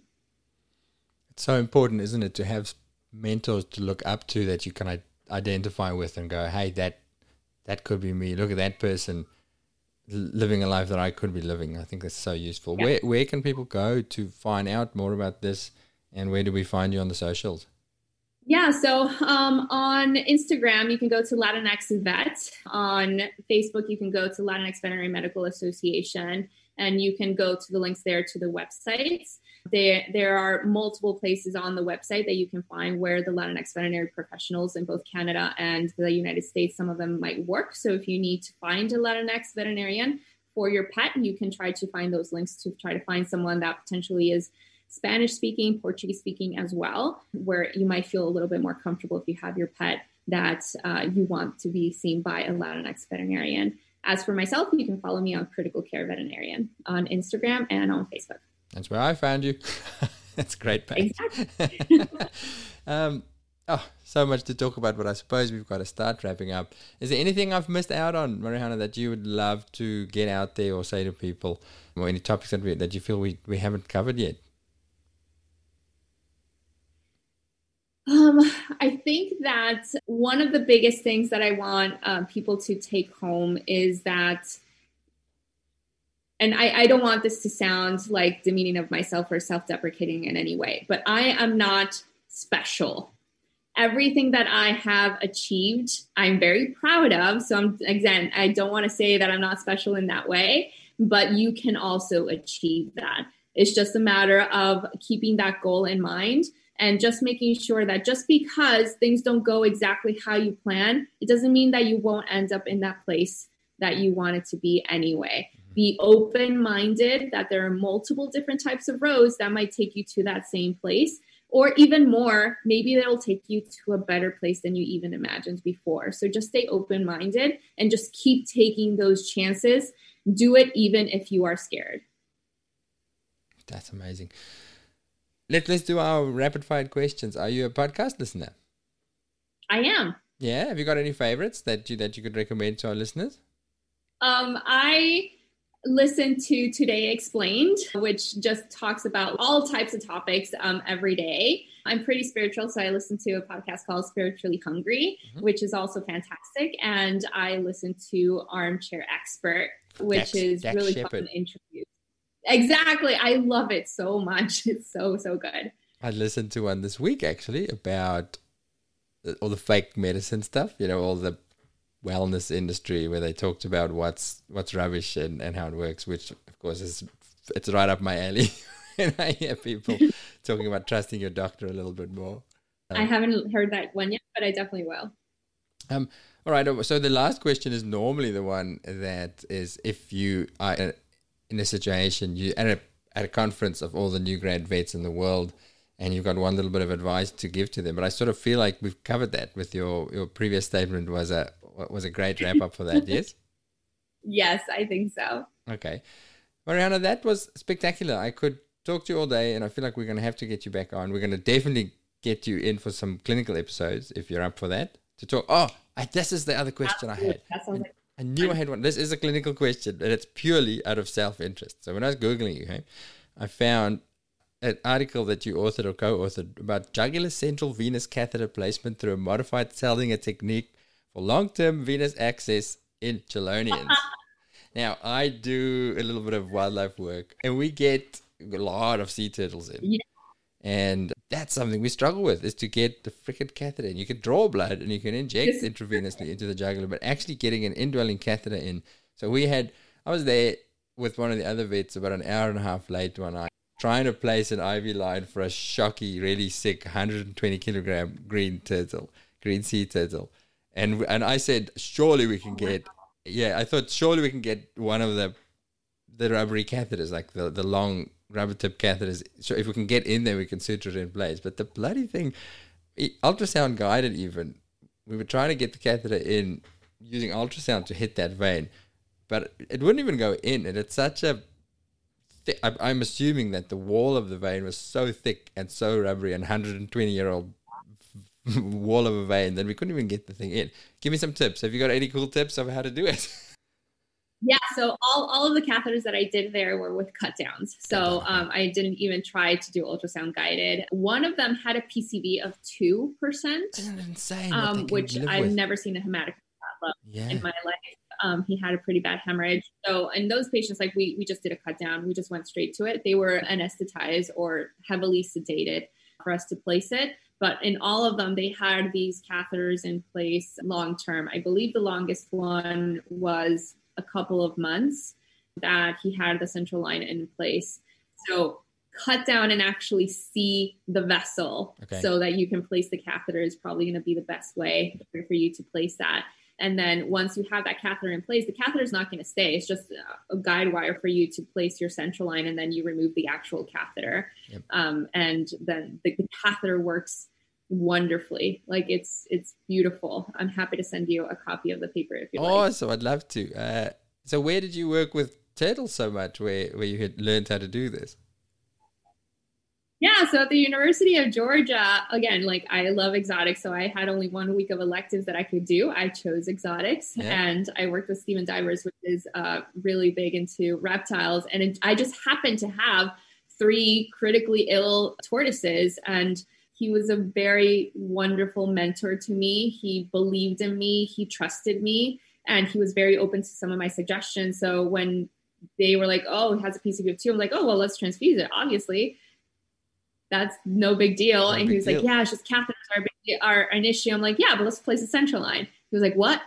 It's so important, isn't it, to have mentors to look up to that you can identify with and go, hey, that that could be me. Look at that person living a life that I could be living. I think that's so useful. Yeah. Where where can people go to find out more about this, and where do we find you on the socials? Yeah, so um, on Instagram, you can go to Latinx Vet. On Facebook, you can go to Latinx Veterinary Medical Association, and you can go to the links there to the websites. There, there are multiple places on the website that you can find where the Latinx veterinary professionals in both Canada and the United States, some of them might work. So if you need to find a Latinx veterinarian for your pet, you can try to find those links to try to find someone that potentially is Spanish speaking, Portuguese speaking as well, where you might feel a little bit more comfortable if you have your pet that uh, you want to be seen by a Latinx veterinarian. As for myself, you can follow me on Critical Care Veterinarian on Instagram and on Facebook. That's where I found you. That's a great page. Exactly. um, oh, so much to talk about, but I suppose we've got to start wrapping up. Is there anything I've missed out on, Mariana, that you would love to get out there or say to people, or any topics that we, that you feel we, we haven't covered yet? Um, I think that one of the biggest things that I want uh, people to take home is that, and I, I don't want this to sound like demeaning of myself or self-deprecating in any way, but I am not special. Everything that I have achieved, I'm very proud of. So I'm, again, I don't want to say that I'm not special in that way, but you can also achieve that. It's just a matter of keeping that goal in mind. And just making sure that just because things don't go exactly how you plan, it doesn't mean that you won't end up in that place that you want it to be anyway. Mm-hmm. Be open-minded that there are multiple different types of roads that might take you to that same place. Or even more, maybe they'll take you to a better place than you even imagined before. So just stay open-minded and just keep taking those chances. Do it even if you are scared. That's amazing. Let, let's do our rapid fire questions. Are you a podcast listener? I am. Yeah. Have you got any favorites that you that you could recommend to our listeners? Um, I listen to Today Explained, which just talks about all types of topics um, every day. I'm pretty spiritual, so I listen to a podcast called Spiritually Hungry, mm-hmm. which is also fantastic. And I listen to Armchair Expert, which Dax, is Dax really Shepherd. Fun interviews. Exactly. I love it so much. It's so, so good. I listened to one this week, actually, about all the fake medicine stuff, you know, all the wellness industry where they talked about what's what's rubbish and, and how it works, which, of course, is it's right up my alley. And I hear people talking about trusting your doctor a little bit more. Um, I haven't heard that one yet, but I definitely will. Um. All right. So the last question is normally the one that is, if you are in a situation, you at a at a conference of all the new grad vets in the world, and you've got one little bit of advice to give to them. But I sort of feel like we've covered that with your, your previous statement was a was a great wrap up for that. Yes. Yes, I think so. Okay, Mariana, that was spectacular. I could talk to you all day, and I feel like we're going to have to get you back on. We're going to definitely get you in for some clinical episodes if you're up for that to talk. Oh, I, this is the other question Absolutely. I had. That sounds like I knew I had one. This is a clinical question, and it's purely out of self-interest. So when I was Googling you, okay, I found an article that you authored or co-authored about jugular central venous catheter placement through a modified Seldinger technique for long-term venous access in chelonians. Now, I do a little bit of wildlife work, and we get a lot of sea turtles in. Yeah. And that's something we struggle with, is to get the frickin' catheter in. You can draw blood and you can inject intravenously into the jugular, but actually getting an indwelling catheter in. So we had, I was there with one of the other vets about an hour and a half late one night, trying to place an I V line for a shocky, really sick one hundred twenty kilogram green turtle, green sea turtle. And and I said, surely we can get, yeah, I thought surely we can get one of the the rubbery catheters, like the, the long rubber tip catheters. So if we can get in there, we can suture it in place. But the bloody thing, ultrasound guided even, we were trying to get the catheter in using ultrasound to hit that vein, but it wouldn't even go in. And it's such a, th- I'm assuming that the wall of the vein was so thick and so rubbery and one hundred twenty year old wall of a vein that we couldn't even get the thing in. Give me some tips. Have you got any cool tips of how to do it? Yeah, so all, all of the catheters that I did there were with cut downs. So um, I didn't even try to do ultrasound guided. One of them had a P C V of two percent. That's insane. Um, which I've with. never seen a hematocrit that low yeah. in my life. Um, he had a pretty bad hemorrhage. So in those patients, like we, we just did a cut down. We just went straight to it. They were anesthetized or heavily sedated for us to place it. But in all of them, they had these catheters in place long term. I believe the longest one was a couple of months that he had the central line in place. So cut down and actually see the vessel okay. so that you can place the catheter is probably going to be the best way for you to place that. And then once you have that catheter in place, the catheter is not going to stay. It's just a guide wire for you to place your central line, and then you remove the actual catheter. Yep. Um, and then the, the catheter works wonderfully. Like it's it's beautiful. I'm happy to send you a copy of the paper if you like. Awesome, I'd love to. Uh, so where did you work with turtles so much where, where you had learned how to do this? Yeah, so at the University of Georgia, again, like I love exotics, so I had only one week of electives that I could do. I chose exotics, yeah. and I worked with Steven Divers, which is uh, really big into reptiles. And it, I just happened to have three critically ill tortoises, and he was a very wonderful mentor to me. He believed in me, he trusted me, and he was very open to some of my suggestions. So when they were like, oh, it has a P C V of two, I'm like, oh, well, let's transfuse it, obviously. That's no big deal. No and he was deal. like, yeah, it's just catheters are, big, are an issue. I'm like, yeah, but let's place a central line. He was like, what?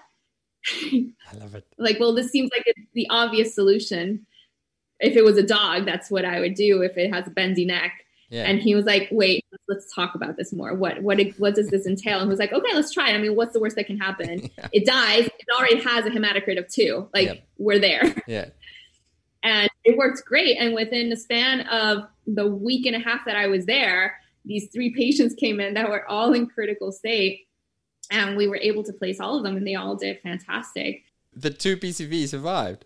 I love it. Like, well, this seems like a, the obvious solution. If it was a dog, that's what I would do if it has a bendy neck. Yeah. And he was like, wait, let's talk about this more. What what what does this entail? And he was like, okay, let's try it. I mean, what's the worst that can happen? yeah. It dies. It already has a hematocrit of two. Like, yep. we're there. Yeah. And it worked great. And within the span of the week and a half that I was there, these three patients came in that were all in critical state. And we were able to place all of them, and they all did fantastic. The two P C V survived.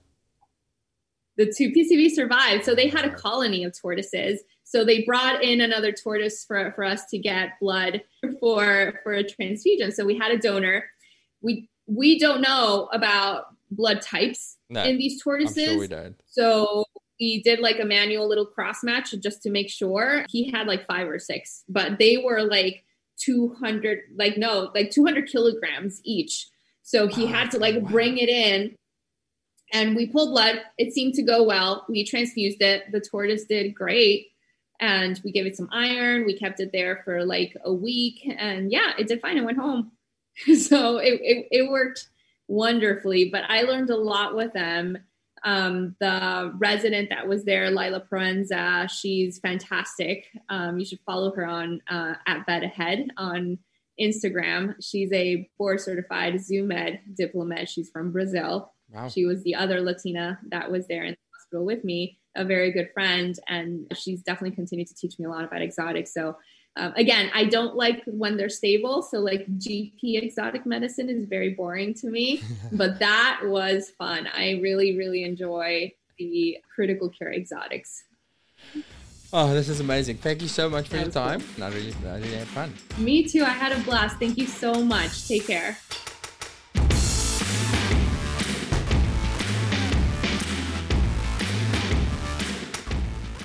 The two P C V survived. So they had a colony of tortoises. So they brought in another tortoise for, for us to get blood for, for a transfusion. So we had a donor. We we don't know about blood types no, in these tortoises. I'm sure we don't. So we did like a manual little cross match just to make sure. He had like five or six, but they were like two hundred, like no, like two hundred kilograms each. So he oh, had to like wow. bring it in. And we pulled blood. It seemed to go well. We transfused it. The tortoise did great. And we gave it some iron. We kept it there for like a week. And yeah, it did fine. It went home. so it, it, it worked wonderfully. But I learned a lot with them. Um, the resident that was there, Lila Proenza, she's fantastic. Um, you should follow her on uh, at Vet Ahead on Instagram. She's a board certified ZooMed diplomat. She's from Brazil. Wow. She was the other Latina that was there in the hospital with me, a very good friend, and she's definitely continued to teach me a lot about exotics. So um, again, I don't like when they're stable. So like G P exotic medicine is very boring to me, but that was fun. I really, really enjoy the critical care exotics. Oh, this is amazing. Thank you so much for your time. Cool. I really, I really had fun. Me too. I had a blast. Thank you so much. Take care.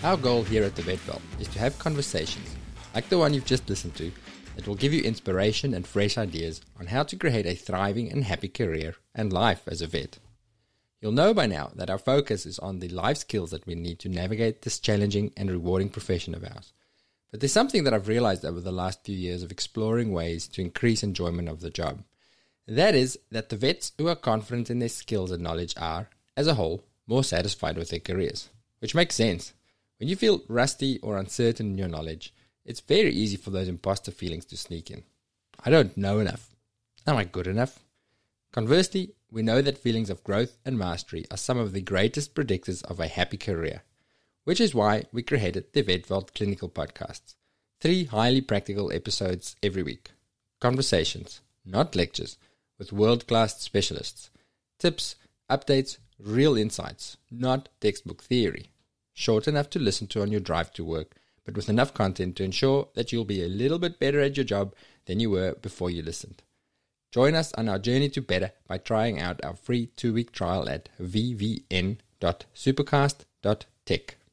Our goal here at the Vet Vault is to have conversations, like the one you've just listened to, that will give you inspiration and fresh ideas on how to create a thriving and happy career and life as a vet. You'll know by now that our focus is on the life skills that we need to navigate this challenging and rewarding profession of ours. But there's something that I've realized over the last few years of exploring ways to increase enjoyment of the job. That is, that the vets who are confident in their skills and knowledge are, as a whole, more satisfied with their careers. Which makes sense. When you feel rusty or uncertain in your knowledge, it's very easy for those imposter feelings to sneak in. I don't know enough. Am I good enough? Conversely, we know that feelings of growth and mastery are some of the greatest predictors of a happy career, which is why we created the Vet Vault Clinical Podcasts. Three highly practical episodes every week. Conversations, not lectures, with world-class specialists. Tips, updates, real insights, not textbook theory. Short enough to listen to on your drive to work, but with enough content to ensure that you'll be a little bit better at your job than you were before you listened. Join us on our journey to better by trying out our free two-week trial at v v n dot supercast dot tech.